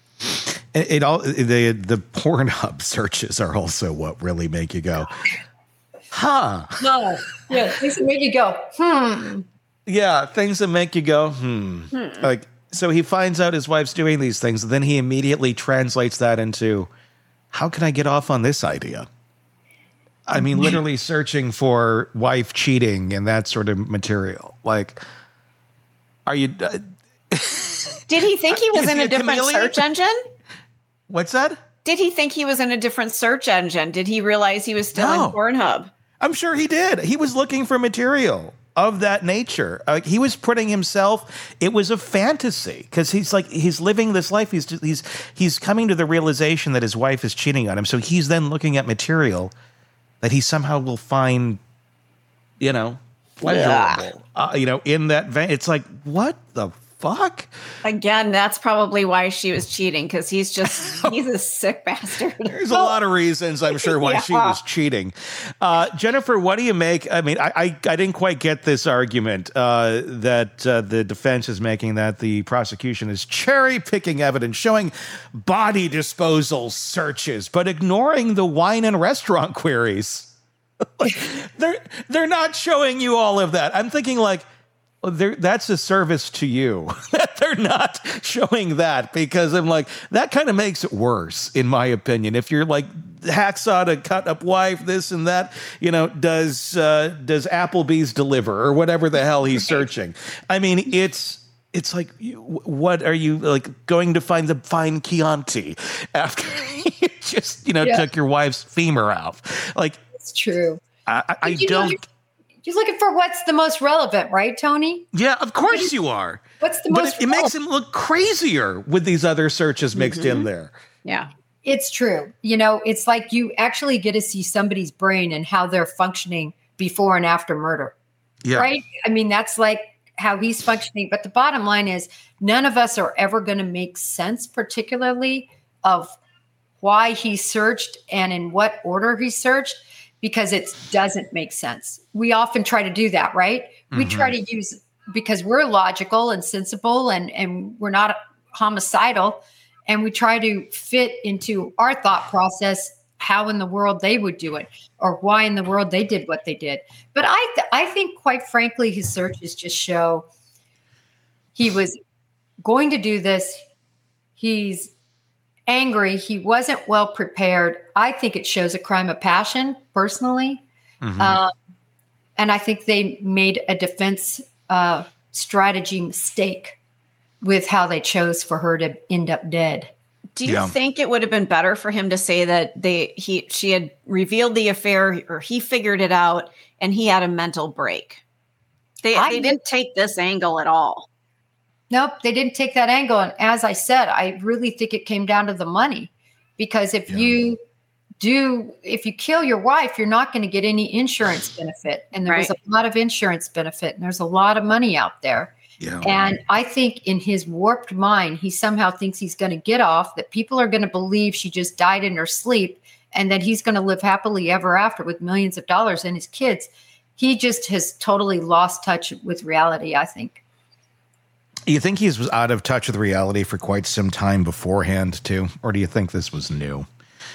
The Pornhub searches are also what really make you go, huh? No, yeah, things that make you go, Yeah, things that make you go, Like, so he finds out his wife's doing these things, and then he immediately translates that into, how can I get off on this idea? I mean, literally searching for wife cheating and that sort of material. Like, are you? Did he think he was in a different search engine? What's that? Did he think he was in a different search engine? Did he realize he was still in Pornhub? I'm sure he did. He was looking for material of that nature. He was putting himself, it was a fantasy, because he's living this life. He's coming to the realization that his wife is cheating on him. So he's then looking at material that he somehow will find, pleasurable, in that vein. It's like, what the fuck? Again, that's probably why she was cheating, because he's a sick bastard. There's a lot of reasons, I'm sure, why she was cheating. Jennifer, what do you make? I mean, I didn't quite get this argument that the defense is making, that the prosecution is cherry-picking evidence, showing body disposal searches, but ignoring the wine and restaurant queries. They're not showing you all of that. I'm thinking, like, that's a service to you that they're not showing that, because I'm like, that kind of makes it worse, in my opinion. If you're like, hacksaw to cut up wife, this and that, does Applebee's deliver, or whatever the hell he's searching? I mean, it's like, what are you, like, going to find the fine Chianti after you just took your wife's femur out? Like, it's true. I don't. You're looking for what's the most relevant, right, Tony? Yeah, of course you are. What's the most relevant? It makes him look crazier with these other searches mixed in there. Yeah. It's true. It's like you actually get to see somebody's brain and how they're functioning before and after murder. Yeah. Right? I mean, that's like how he's functioning. But the bottom line is, none of us are ever going to make sense, particularly of why he searched and in what order he searched, because it doesn't make sense. We often try to do that, right? Mm-hmm. We try to use, because we're logical and sensible and we're not homicidal, and we try to fit into our thought process how in the world they would do it, or why in the world they did what they did. But I think, quite frankly, his searches just show he was going to do this. He's angry. He wasn't well prepared. I think it shows a crime of passion, personally. Mm-hmm. And I think they made a defense strategy mistake with how they chose for her to end up dead. Do you think it would have been better for him to say that she had revealed the affair, or he figured it out and he had a mental break? They didn't take this angle at all. Nope, they didn't take that angle. And as I said, I really think it came down to the money, because if you kill your wife, you're not going to get any insurance benefit. And there was a lot of insurance benefit, and there's a lot of money out there. Yeah. And I think in his warped mind, he somehow thinks he's going to get off, that people are going to believe she just died in her sleep, and that he's going to live happily ever after with millions of dollars and his kids. He just has totally lost touch with reality, I think. You think he was out of touch with reality for quite some time beforehand, too? Or do you think this was new?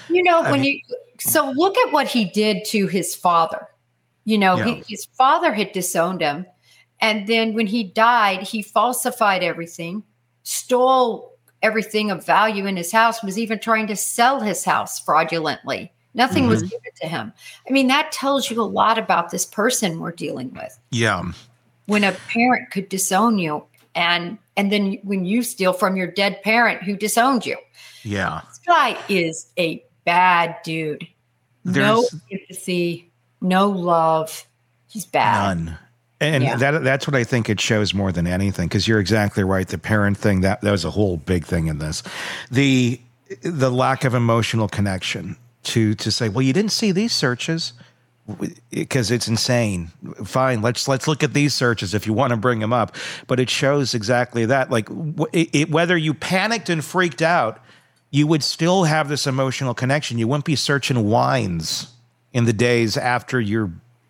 So look at what he did to his father. His father had disowned him. And then when he died, he falsified everything, stole everything of value in his house, was even trying to sell his house fraudulently. Nothing was given to him. I mean, that tells you a lot about this person we're dealing with. Yeah. When a parent could disown you, and then when you steal from your dead parent who disowned you. Yeah. This guy is a bad dude. No empathy, no love. He's bad. None. And that's what I think it shows more than anything, because you're exactly right. The parent thing, that was a whole big thing in this. The lack of emotional connection to say, well, you didn't see these searches, because it's insane. Fine, let's look at these searches if you want to bring them up. But it shows exactly that. Like, whether you panicked and freaked out, you would still have this emotional connection. You wouldn't be searching wines in the days after your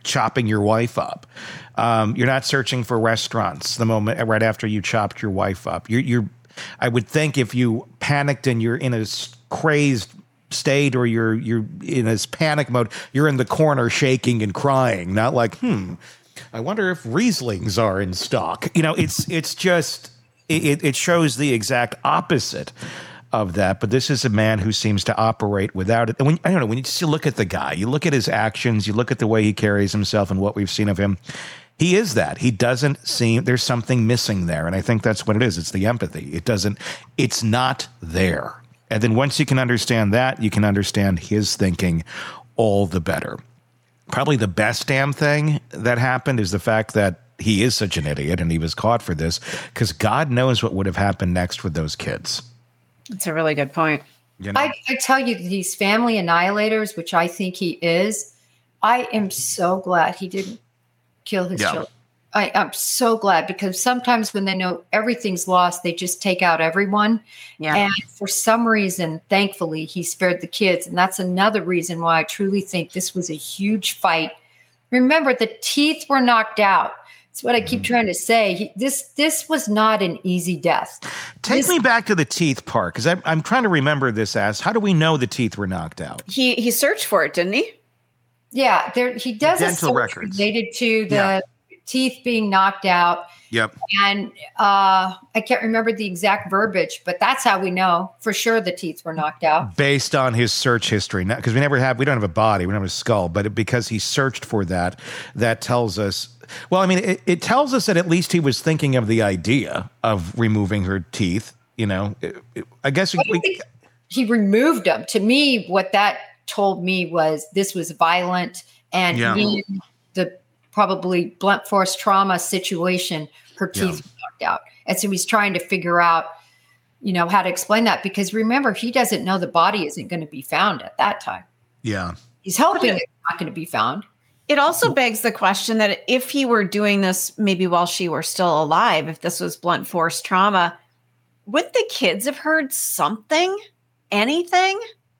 chopping your wife up. You're not searching for restaurants the moment right after you chopped your wife up. I would think if you panicked and you're in a crazed state or you're in this panic mode, you're in the corner shaking and crying, not like, I wonder if Rieslings are in stock. It's just, it shows the exact opposite of that. But this is a man who seems to operate without it. And when you just look at the guy, you look at his actions, you look at the way he carries himself and what we've seen of him, he is that. He doesn't seem, there's something missing there. And I think that's what it is. It's the empathy. It's not there. And then once you can understand that, you can understand his thinking all the better. Probably the best damn thing that happened is the fact that he is such an idiot and he was caught for this, because God knows what would have happened next with those kids. That's a really good point. I tell you, these family annihilators, which I think he is, I am so glad he didn't kill his children. I'm so glad, because sometimes when they know everything's lost, they just take out everyone. Yeah. And for some reason, thankfully, he spared the kids. And that's another reason why I truly think this was a huge fight. Remember, the teeth were knocked out. That's what I keep trying to say. This was not an easy death. Take me back to the teeth part, because I'm trying to remember this as, how do we know the teeth were knocked out? He searched for it, didn't he? Yeah, he does a dental search records related to the teeth being knocked out. Yep. And I can't remember the exact verbiage, but that's how we know for sure the teeth were knocked out. Based on his search history. Because we don't have a body, we don't have a skull, but because he searched for that tells us, well, I mean, it tells us that at least he was thinking of the idea of removing her teeth, I guess. He removed them. To me, what that told me was this was violent, and in the probably blunt force trauma situation, her teeth were knocked out. And so he's trying to figure out, how to explain that, because remember, he doesn't know the body isn't going to be found at that time. Yeah. He's hoping it's not going to be found. It also begs the question that if he were doing this maybe while she were still alive, if this was blunt force trauma, would the kids have heard something? Anything?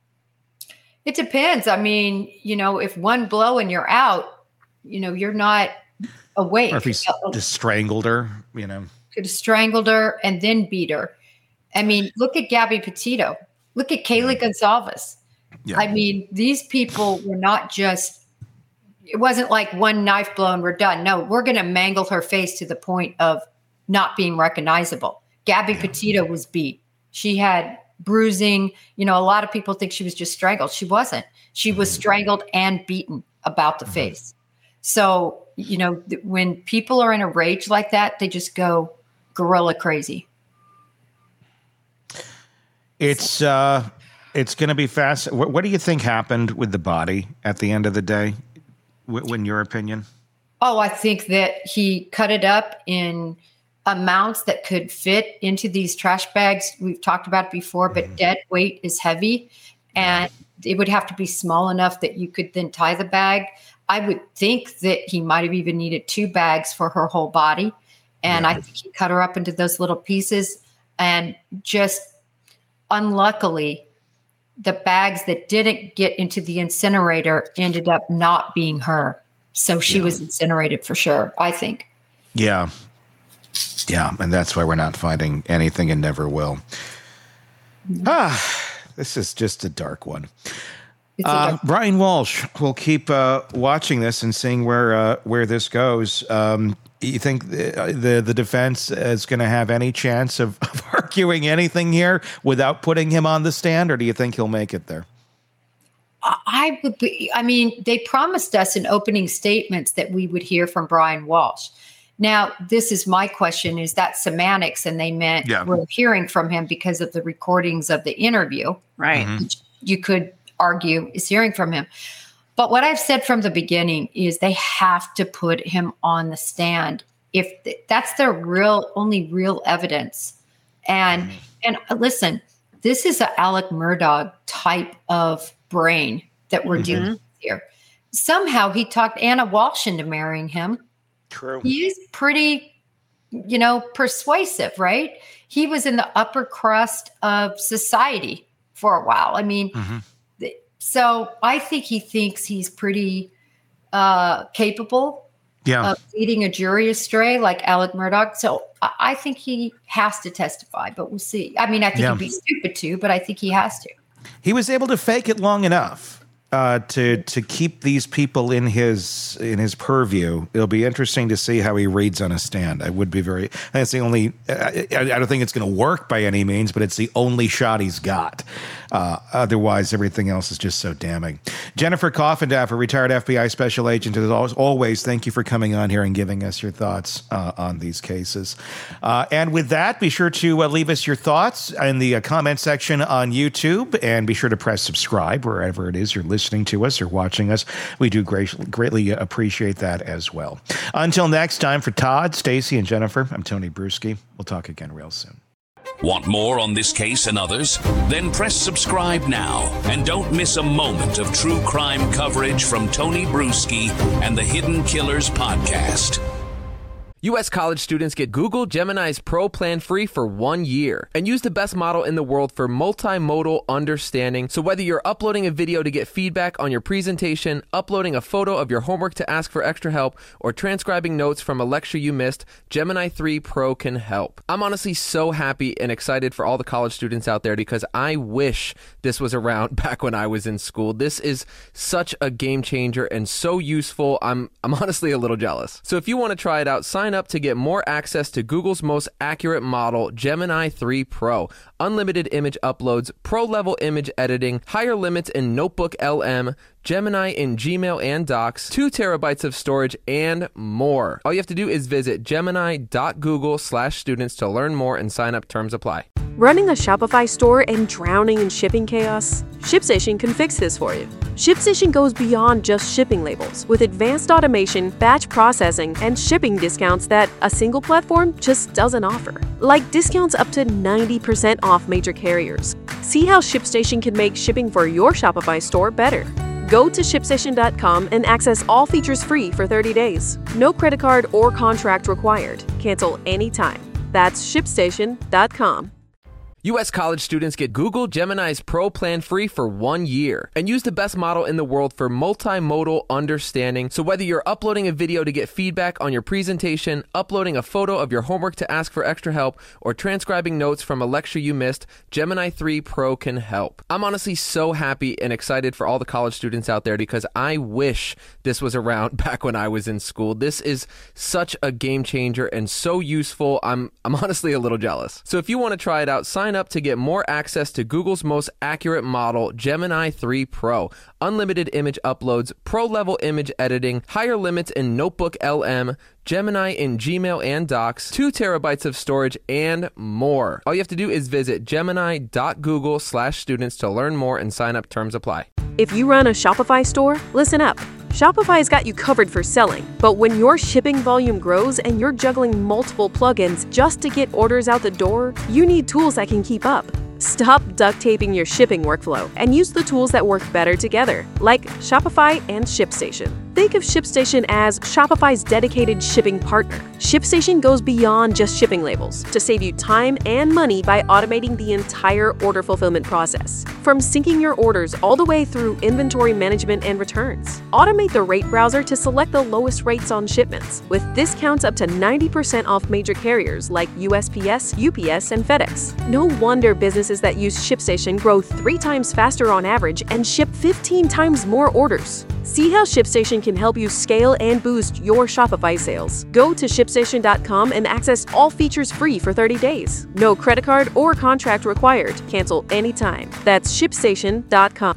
It depends. I mean, if one blow and you're out, you're not awake. Or if he's just strangled her, Could have strangled her and then beat her. I mean, look at Gabby Petito. Look at Kaylee Gonzalez. Yeah. I mean, these people were not just, it wasn't like one knife blow and we're done. No, we're going to mangle her face to the point of not being recognizable. Gabby Petito was beat. She had bruising. A lot of people think she was just strangled. She wasn't. She was strangled and beaten about the face. So, when people are in a rage like that, they just go gorilla crazy. It's going to be fast. What do you think happened with the body at the end of the day, in your opinion? Oh, I think that he cut it up in amounts that could fit into these trash bags. We've talked about it before, but dead weight is heavy, and it would have to be small enough that you could then tie the bag. I would think that he might have even needed 2 bags for her whole body. And I think he cut her up into those little pieces. And just unluckily, the bags that didn't get into the incinerator ended up not being her. So she was incinerated for sure, I think. Yeah. Yeah. And that's why we're not finding anything and never will. This is just a dark one. Brian Walsh, we'll keep watching this and seeing where this goes. You think the defense is going to have any chance of arguing anything here without putting him on the stand, or do you think he'll make it there? They promised us in opening statements that we would hear from Brian Walsh. Now, this is my question. Is that semantics? And they meant we're hearing from him because of the recordings of the interview. Right. Which you could argue is hearing from him. But what I've said from the beginning is they have to put him on the stand if that's their only real evidence. And listen, this is an Alec Murdaugh type of brain that we're dealing with here. Somehow he talked Anna Walsh into marrying him. True. He is pretty, persuasive, right? He was in the upper crust of society for a while. I mean, so I think he thinks he's pretty capable of leading a jury astray like Alec Murdaugh. So I think he has to testify, but we'll see. I mean, I think he'd be stupid to, but I think he has to. He was able to fake it long enough to keep these people in his purview. It'll be interesting to see how he reads on a stand. That's the only. I don't think it's going to work by any means, but it's the only shot he's got. Otherwise, everything else is just so damning. Jennifer Coffindaffer, retired FBI special agent, as always, thank you for coming on here and giving us your thoughts on these cases. And with that, be sure to leave us your thoughts in the comment section on YouTube, and be sure to press subscribe wherever it is you're listening to us or watching us. We do greatly appreciate that as well. Until next time, for Todd, Stacy, and Jennifer, I'm Tony Bruschi. We'll talk again real soon. Want more on this case and others? Then press subscribe now and don't miss a moment of true crime coverage from Tony Bruschi and the Hidden Killers podcast. U.S. college students get Google Gemini's Pro plan free for 1 year and use the best model in the world for multimodal understanding. So whether you're uploading a video to get feedback on your presentation, uploading a photo of your homework to ask for extra help, or transcribing notes from a lecture you missed, Gemini 3 Pro can help. I'm honestly so happy and excited for all the college students out there because I wish this was around back when I was in school. This is such a game changer and so useful. I'm honestly a little jealous. So if you want to try it out, sign up to get more access to Google's most accurate model, Gemini 3 Pro. Unlimited image uploads, pro-level image editing, higher limits in Notebook LM, Gemini in Gmail and Docs, 2 terabytes of storage, and more. All you have to do is visit gemini.google/students to learn more and sign up. Terms apply. Running a Shopify store and drowning in shipping chaos? ShipStation can fix this for you. ShipStation goes beyond just shipping labels with advanced automation, batch processing, and shipping discounts that a single platform just doesn't offer. Like discounts up to 90% off major carriers. See how ShipStation can make shipping for your Shopify store better. Go to ShipStation.com and access all features free for 30 days. No credit card or contract required. Cancel anytime. That's ShipStation.com. U.S. college students get Google Gemini's Pro plan free for 1 year and use the best model in the world for multimodal understanding. So whether you're uploading a video to get feedback on your presentation, uploading a photo of your homework to ask for extra help, or transcribing notes from a lecture you missed, Gemini 3 Pro can help. I'm honestly so happy and excited for all the college students out there because I wish this was around back when I was in school. This is such a game changer and so useful. I'm honestly a little jealous. So if you want to try it out, sign up to get more access to Google's most accurate model, Gemini 3 Pro. Unlimited image uploads, pro-level image editing, higher limits in Notebook LM, Gemini in Gmail and Docs, 2 terabytes of storage, and more. All you have to do is visit gemini.google/students to learn more and sign up. Terms apply. If you run a Shopify store, listen up. Shopify's got you covered for selling, but when your shipping volume grows and you're juggling multiple plugins just to get orders out the door, you need tools that can keep up. Stop duct taping your shipping workflow and use the tools that work better together, like Shopify and ShipStation. Think of ShipStation as Shopify's dedicated shipping partner. ShipStation goes beyond just shipping labels to save you time and money by automating the entire order fulfillment process. From syncing your orders all the way through inventory management and returns. Automate the rate browser to select the lowest rates on shipments, with discounts up to 90% off major carriers like USPS, UPS, and FedEx. No wonder businesses that use ShipStation grow 3 times faster on average and ship 15 times more orders. See how ShipStation can help you scale and boost your Shopify sales. Go to ShipStation.com and access all features free for 30 days. No credit card or contract required. Cancel anytime. That's ShipStation.com.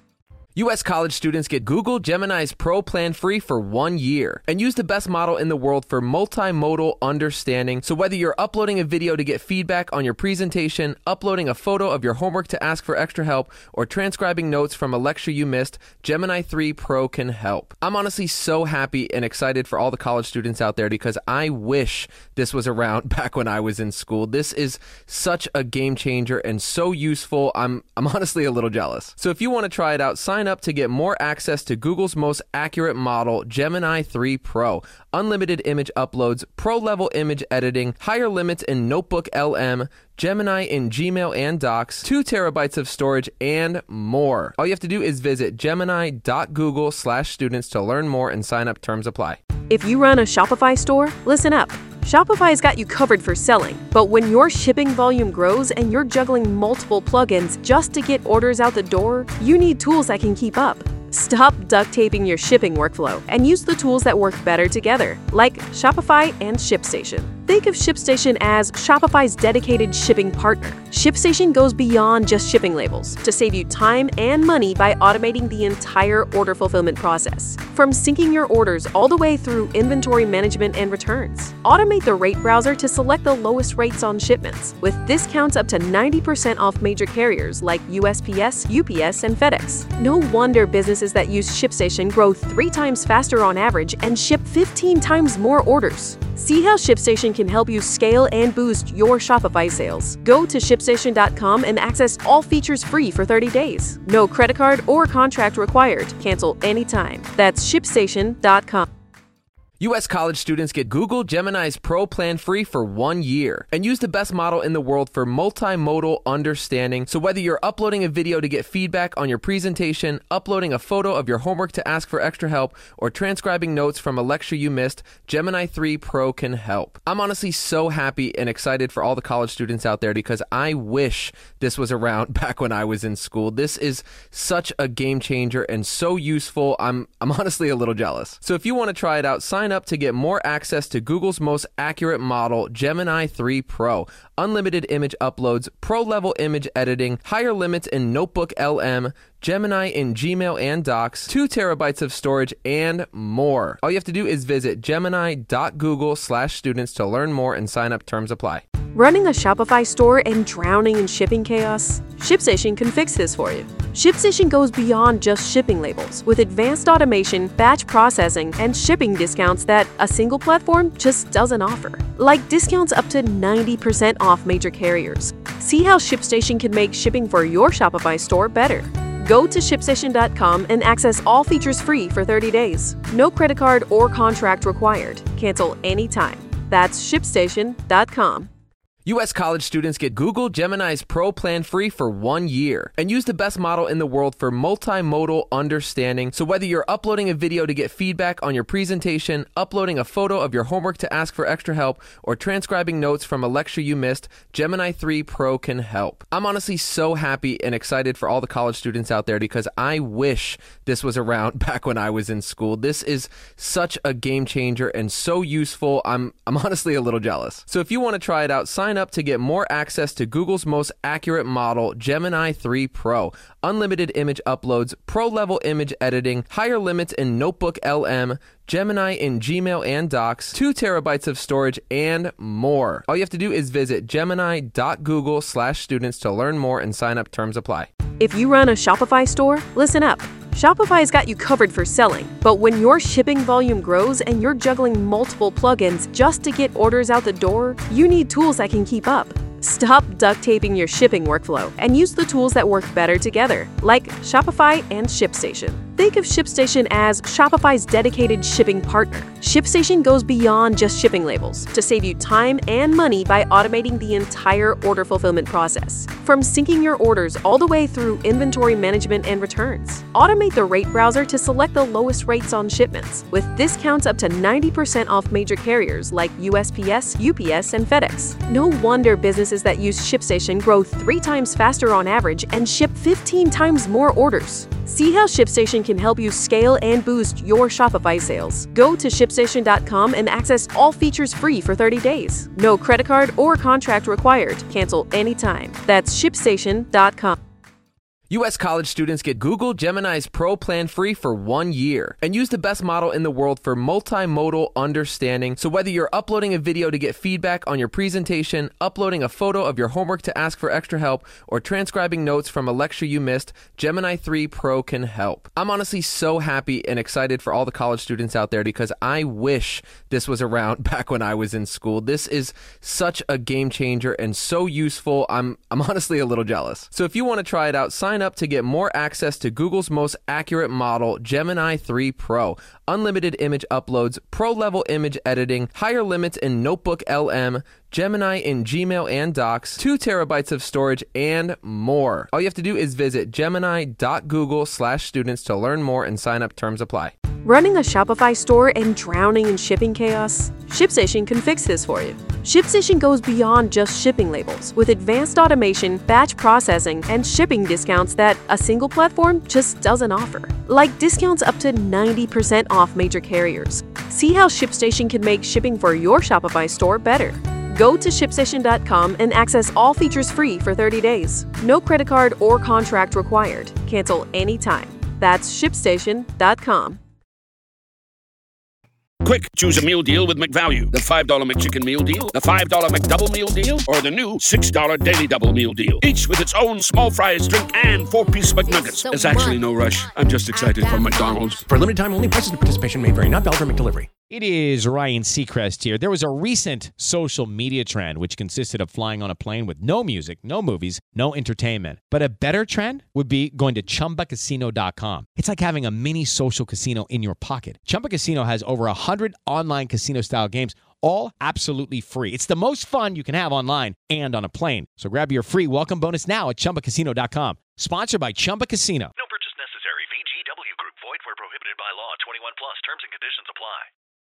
U.S. college students get Google Gemini's Pro plan free for 1 year and use the best model in the world for multimodal understanding. So whether you're uploading a video to get feedback on your presentation, uploading a photo of your homework to ask for extra help, or transcribing notes from a lecture you missed, Gemini 3 Pro can help. I'm honestly so happy and excited for all the college students out there because I wish this was around back when I was in school. This is such a game changer and so useful. I'm honestly a little jealous. So if you want to try it out, sign up to get more access to Google's most accurate model, Gemini 3 Pro. Unlimited image uploads, pro-level image editing, higher limits in Notebook LM, Gemini in Gmail and Docs, 2 terabytes of storage, and more. All you have to do is visit gemini.google/students to learn more and sign up. Terms apply. If you run a Shopify store, listen up. Shopify's got you covered for selling, but when your shipping volume grows and you're juggling multiple plugins just to get orders out the door, you need tools that can keep up. Stop duct taping your shipping workflow and use the tools that work better together, like Shopify and ShipStation. Think of ShipStation as Shopify's dedicated shipping partner. ShipStation goes beyond just shipping labels to save you time and money by automating the entire order fulfillment process, from syncing your orders all the way through inventory management and returns. Automate the rate browser to select the lowest rates on shipments, with discounts up to 90% off major carriers like USPS, UPS, and FedEx. No wonder businesses that use ShipStation grow 3 times faster on average and ship 15 times more orders. See how ShipStation can help you scale and boost your Shopify sales. Go to ShipStation.com and access all features free for 30 days. No credit card or contract required. Cancel anytime. That's ShipStation.com. U.S. college students get Google Gemini's Pro plan free for 1 year and use the best model in the world for multimodal understanding. So whether you're uploading a video to get feedback on your presentation, uploading a photo of your homework to ask for extra help, or transcribing notes from a lecture you missed, Gemini 3 Pro can help. I'm honestly so happy and excited for all the college students out there because I wish this was around back when I was in school. This is such a game changer and so useful. I'm honestly a little jealous. So if you want to try it out, sign up to get more access to Google's most accurate model, Gemini 3 Pro. Unlimited image uploads, pro-level image editing, higher limits in Notebook LM, Gemini in Gmail and Docs, 2 terabytes of storage, and more. All you have to do is visit gemini.google/students to learn more and sign up. Terms apply. Running a Shopify store and drowning in shipping chaos? ShipStation can fix this for you. ShipStation goes beyond just shipping labels with advanced automation, batch processing, and shipping discounts that a single platform just doesn't offer. Like discounts up to 90% off major carriers. See how ShipStation can make shipping for your Shopify store better. Go to ShipStation.com and access all features free for 30 days. No credit card or contract required. Cancel anytime. That's ShipStation.com. U.S. college students get Google Gemini's Pro plan free for 1 year and use the best model in the world for multimodal understanding. So whether you're uploading a video to get feedback on your presentation, uploading a photo of your homework to ask for extra help, or transcribing notes from a lecture you missed, Gemini 3 Pro can help. I'm honestly so happy and excited for all the college students out there because I wish this was around back when I was in school. This is such a game changer and so useful. I'm honestly a little jealous. So if you want to try it out, sign up to get more access to Google's most accurate model, Gemini 3 Pro. Unlimited image uploads, pro-level image editing, higher limits in Notebook LM, Gemini in Gmail and Docs, 2 terabytes of storage, and more. All you have to do is visit gemini.google/students to learn more and sign up. Terms apply. If you run a Shopify store, listen up. Shopify's got you covered for selling, but when your shipping volume grows and you're juggling multiple plugins just to get orders out the door, you need tools that can keep up. Stop duct taping your shipping workflow and use the tools that work better together, like Shopify and ShipStation. Think of ShipStation as Shopify's dedicated shipping partner. ShipStation goes beyond just shipping labels to save you time and money by automating the entire order fulfillment process, from syncing your orders all the way through inventory management and returns. Automate the rate browser to select the lowest rates on shipments, with discounts up to 90% off major carriers like USPS, UPS, and FedEx. No wonder businesses that use ShipStation grow 3 times faster on average and ship 15 times more orders. See how ShipStation can help you scale and boost your Shopify sales. Go to ShipStation.com and access all features free for 30 days. No credit card or contract required. Cancel anytime. That's ShipStation.com. U.S. college students get Google Gemini's Pro plan free for 1 year and use the best model in the world for multimodal understanding. So whether you're uploading a video to get feedback on your presentation, uploading a photo of your homework to ask for extra help, or transcribing notes from a lecture you missed, Gemini 3 Pro can help. I'm honestly so happy and excited for all the college students out there because I wish this was around back when I was in school. This is such a game changer and so useful. I'm honestly a little jealous. So if you want to try it out, sign sign up to get more access to Google's most accurate model, Gemini 3 Pro, unlimited image uploads, pro-level image editing, higher limits in Notebook LM, Gemini in Gmail and Docs, 2 terabytes of storage, and more. All you have to do is visit gemini.google/students to learn more and sign up. Terms apply. Running a Shopify store and drowning in shipping chaos? ShipStation can fix this for you. ShipStation goes beyond just shipping labels with advanced automation, batch processing, and shipping discounts that a single platform just doesn't offer. Like discounts up to 90% off major carriers. See how ShipStation can make shipping for your Shopify store better. Go to ShipStation.com and access all features free for 30 days. No credit card or contract required. Cancel anytime. That's ShipStation.com. Quick, choose a meal deal with McValue. The $5 McChicken meal deal, the $5 McDouble meal deal, or the new $6 Daily Double meal deal. Each with its own small fries, drink, and 4-piece McNuggets. There's actually no rush. I'm just excited for McDonald's. For a limited time only, prices and participation may vary. Not valid for McDelivery. It is Ryan Seacrest here. There was a recent social media trend which consisted of flying on a plane with no music, no movies, no entertainment. But a better trend would be going to ChumbaCasino.com. It's like having a mini social casino in your pocket. Chumba Casino has over 100 online casino-style games, all absolutely free. It's the most fun you can have online and on a plane. So grab your free welcome bonus now at ChumbaCasino.com. Sponsored by Chumba Casino. No purchase necessary. VGW Group. Void where prohibited by law. 21 plus. Terms and conditions apply.